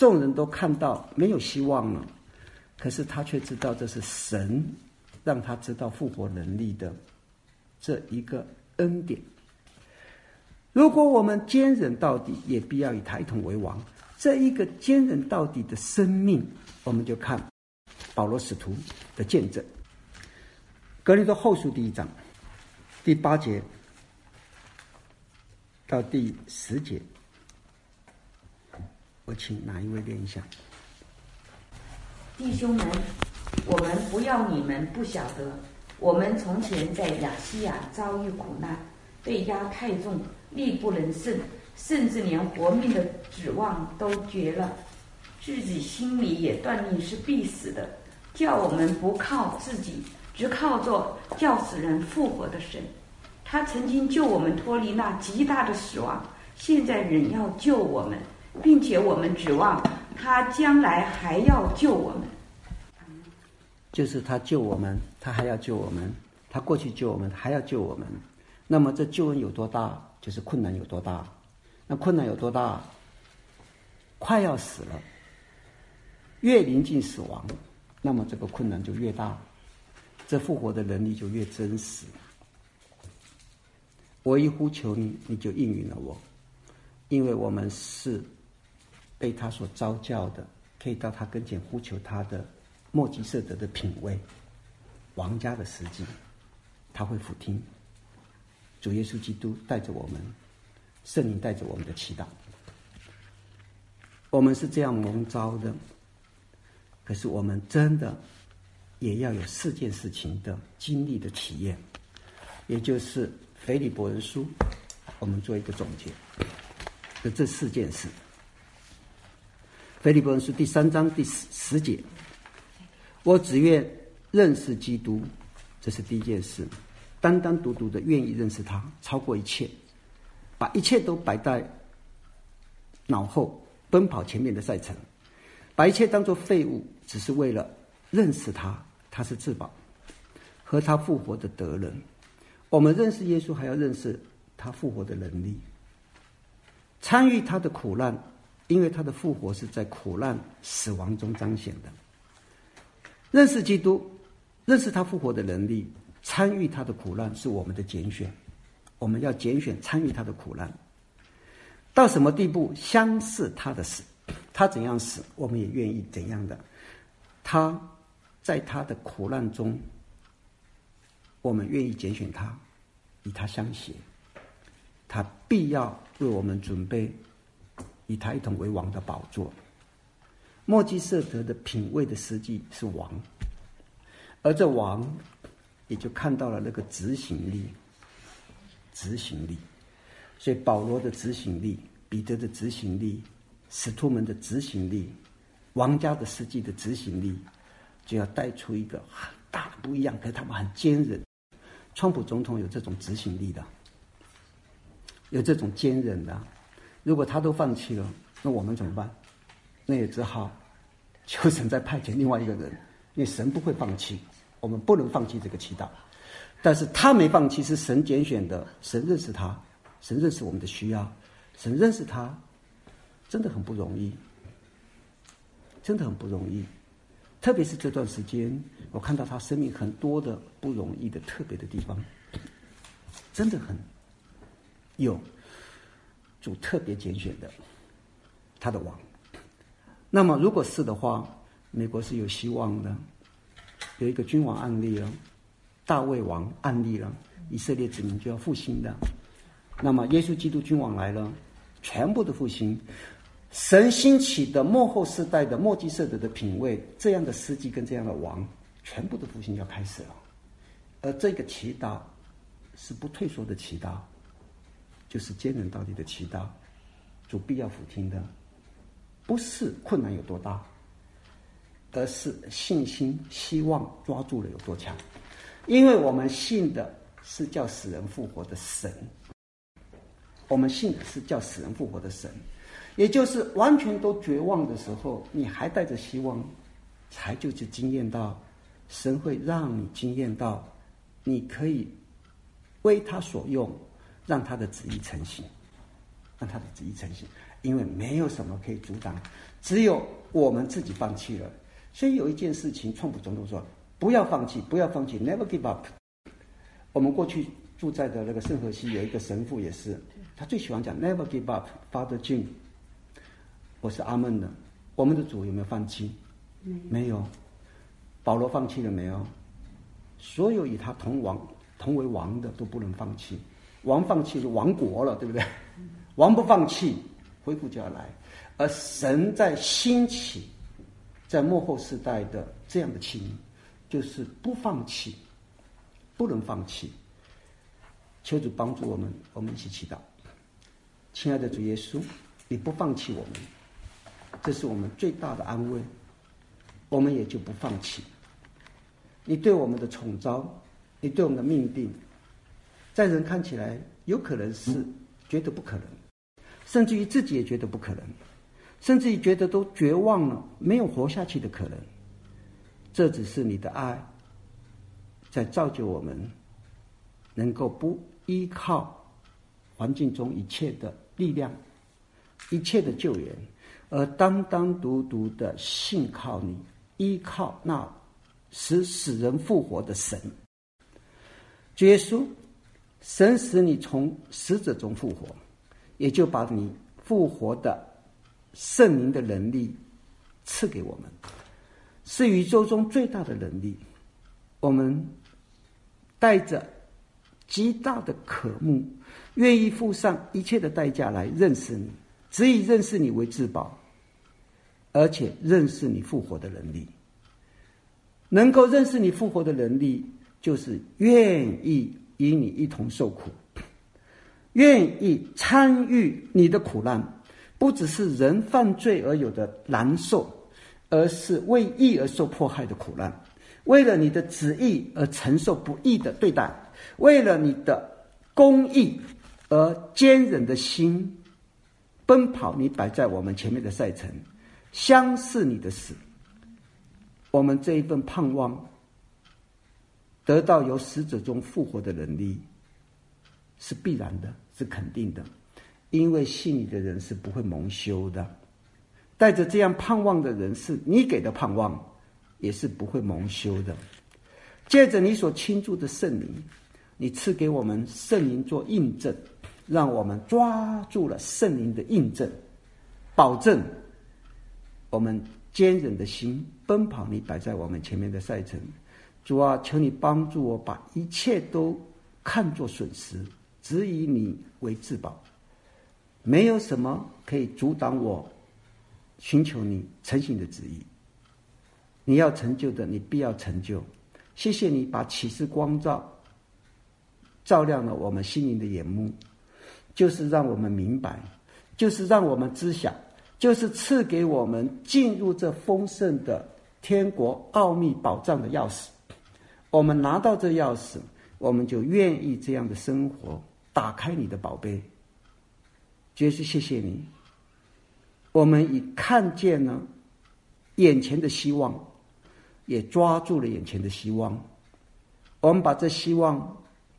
众人都看到没有希望了，可是他却知道这是神让他知道复活能力的这一个恩典。如果我们坚忍到底，也必要以他一同为王。这一个坚忍到底的生命，我们就看保罗使徒的见证。哥林多后书第1章第8节到第10节，我请哪一位念一下？ 弟兄们，我们不要你们不晓得，我们从前在亚细亚遭遇苦难，被压太重，力不能胜，甚至连活命的指望都绝了，自己心里也断定是必死的，叫我们不靠自己，只靠着叫死人复活的神。他曾经救我们脱离那极大的死亡，现在仍要救我们，并且我们指望他将来还要救我们。 就是他救我们，他还要救我们，他过去救我们，还要救我们。那么这救恩有多大，就是困难有多大。那困难有多大？快要死了，越临近死亡，那么这个困难就越大，这复活的能力就越真实。我一呼求你，你就应允了我，因为我们是被他所召叫的，可以到他跟前呼求他的莫基色德的品位，王家的实际，他会俯听。主耶稣基督带着我们，圣灵带着我们的祈祷，我们是这样蒙召的。可是我们真的也要有4件事情的经历的体验，也就是腓立伯人书，我们做一个总结，就这4件事。腓立伯人书第3章第10节，我只愿认识基督，这是第一件事，单单独独的愿意认识他，超过一切，把一切都摆在脑后，奔跑前面的赛程，把一切当作废物，只是为了认识他，他是至宝，和他复活的得人。我们认识耶稣，还要认识他复活的能力，参与他的苦难，因为他的复活是在苦难死亡中彰显的。认识基督，认识他复活的能力，参与他的苦难，是我们的拣选。我们要拣选参与他的苦难，到什么地步？相似他的死，他怎样死，我们也愿意怎样的。他在他的苦难中，我们愿意拣选他，与他相携，他必要为我们准备以他一同为王的宝座。莫基色德的品位的实际是王，而这王也就看到了那个执行力。所以保罗的执行力，彼得的执行力，使徒们的执行力，王家的实际的执行力，就要带出一个很大的不一样。可是他们很坚韧，川普总统有这种执行力的，有这种坚韧的。如果他都放弃了，那我们怎么办？那也只好求神再派遣另外一个人，因为神不会放弃，我们不能放弃这个祈祷。但是他没放弃，是神拣选的，神认识他，神认识我们的需要，神认识他，真的很不容易，真的很不容易。特别是这段时间，我看到他生命很多的不容易的特别的地方，真的很有主特别拣选的他的王。那么如果是的话，美国是有希望的，有一个君王案例了，大卫王案例了，以色列子民就要复兴的。那么耶稣基督君王来了，全部的复兴，神兴起的末后世代的莫基色德的品位，这样的司机跟这样的王，全部的复兴要开始了。而这个祈祷是不退缩的祈祷，就是坚忍到底的祈祷，主必要俯听的，不是困难有多大，而是信心希望抓住了有多强。因为我们信的是叫死人复活的神，我们信的是叫死人复活的神，也就是完全都绝望的时候，你还带着希望，才就是经验到神会让你经验到你可以为他所用，让他的旨意成行。 让他的旨意成型，因为没有什么可以阻挡，只有我们自己放弃了。所以有一件事情，川普总统说不要放弃，不要放弃 ，never give up。我们过去住在的那个圣荷西有一个神父也是，他最喜欢讲 never give up Father Jim。 我是阿门的。我们的主有没有放弃？没有。保罗放弃了没有？所有与他同为王的都不能放弃。王放弃就亡国了，对不对？王不放弃，恢复就要来。而神在兴起在末后世代的这样的器皿，就是不放弃，不能放弃。求主帮助我们，我们一起祈祷。亲爱的主耶稣，你不放弃我们，这是我们最大的安慰，我们也就不放弃。你对我们的宠召，你对我们的命定，在人看起来有可能是觉得不可能，甚至于自己也觉得不可能，甚至于觉得都绝望了，没有活下去的可能。这只是你的爱在造就我们，能够不依靠环境中一切的力量，一切的救援，而单单独独的信靠你，依靠那使死人复活的神。主耶稣，神使你从死者中复活，也就把你复活的圣灵的能力赐给我们，是宇宙中最大的能力。我们带着极大的渴慕，愿意付上一切的代价来认识你，只以认识你为至宝，而且认识你复活的能力。能够认识你复活的能力，就是愿意与你一同受苦，愿意参与你的苦难，不只是人犯罪而有的难受，而是为义而受迫害的苦难，为了你的旨意而承受不义的对待，为了你的公义而坚忍的心奔跑你摆在我们前面的赛程，相似你的死。我们这一份盼望得到由死者中复活的能力是必然的，是肯定的，因为信你的人是不会蒙羞的。带着这样盼望的人，是你给的盼望，也是不会蒙羞的。借着你所倾注的圣灵，你赐给我们圣灵做印证，让我们抓住了圣灵的印证，保证我们坚忍的心奔跑你摆在我们前面的赛程。主啊，求你帮助我把一切都看作损失，只以你为至宝。没有什么可以阻挡我寻求你成行的旨意。你要成就的，你必要成就。谢谢你把启示光照亮了我们心灵的眼目，就是让我们明白，就是让我们知晓，就是赐给我们进入这丰盛的天国奥秘宝藏的钥匙。我们拿到这钥匙，我们就愿意这样的生活，打开你的宝贝。耶稣，谢谢你，我们已看见了眼前的希望，也抓住了眼前的希望。我们把这希望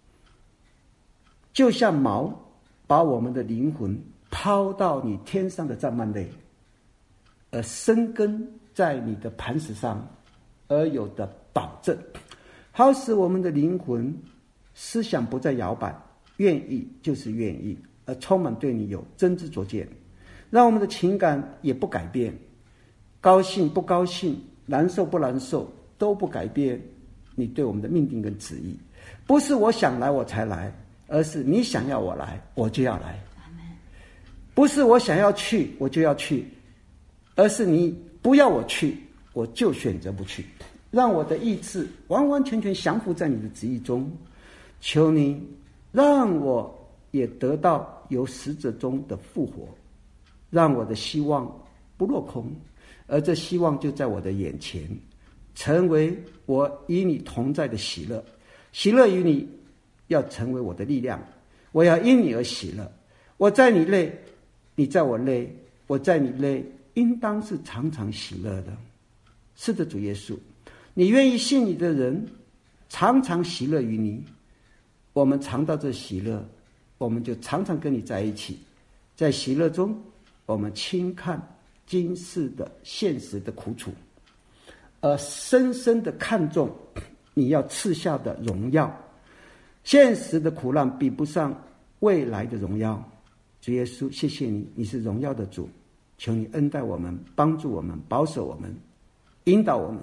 就像锚，把我们的灵魂抛到你天上的帐幔内，而生根在你的磐石上，而有的保证，好使我们的灵魂思想不再摇摆，愿意就是愿意，而充满对你有真知灼见，让我们的情感也不改变，高兴不高兴，难受不难受，都不改变你对我们的命定跟旨意。不是我想来我才来，而是你想要我来，我就要来。不是我想要去我就要去，而是你不要我去，我就选择不去。让我的意志完完全全降服在你的旨意中。求你让我也得到由死者中的复活，让我的希望不落空，而这希望就在我的眼前，成为我与你同在的喜乐。喜乐于你要成为我的力量，我要因你而喜乐。我在你内，你在我内，我在你内，应当是常常喜乐的。是的，主耶稣，你愿意信你的人常常喜乐于你。我们尝到这喜乐，我们就常常跟你在一起， 在喜乐中，我们轻看今世的现实的苦楚，而深深的看重你要赐下的荣耀。现实的苦难比不上未来的荣耀。主耶稣，谢谢你，你是荣耀的主，求你恩待我们，帮助我们，保守我们，引导我们，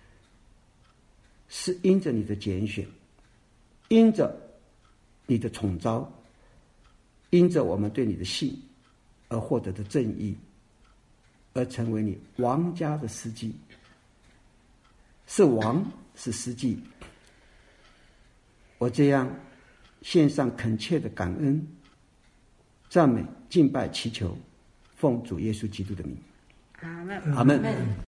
是因着你的拣选，因着你的宠召，因着我们对你的信而获得的正义，而成为你王家的司机。是王，是司机。我这样献上恳切的感恩、赞美、敬拜、祈求，奉主耶稣基督的名， 阿门。 阿门。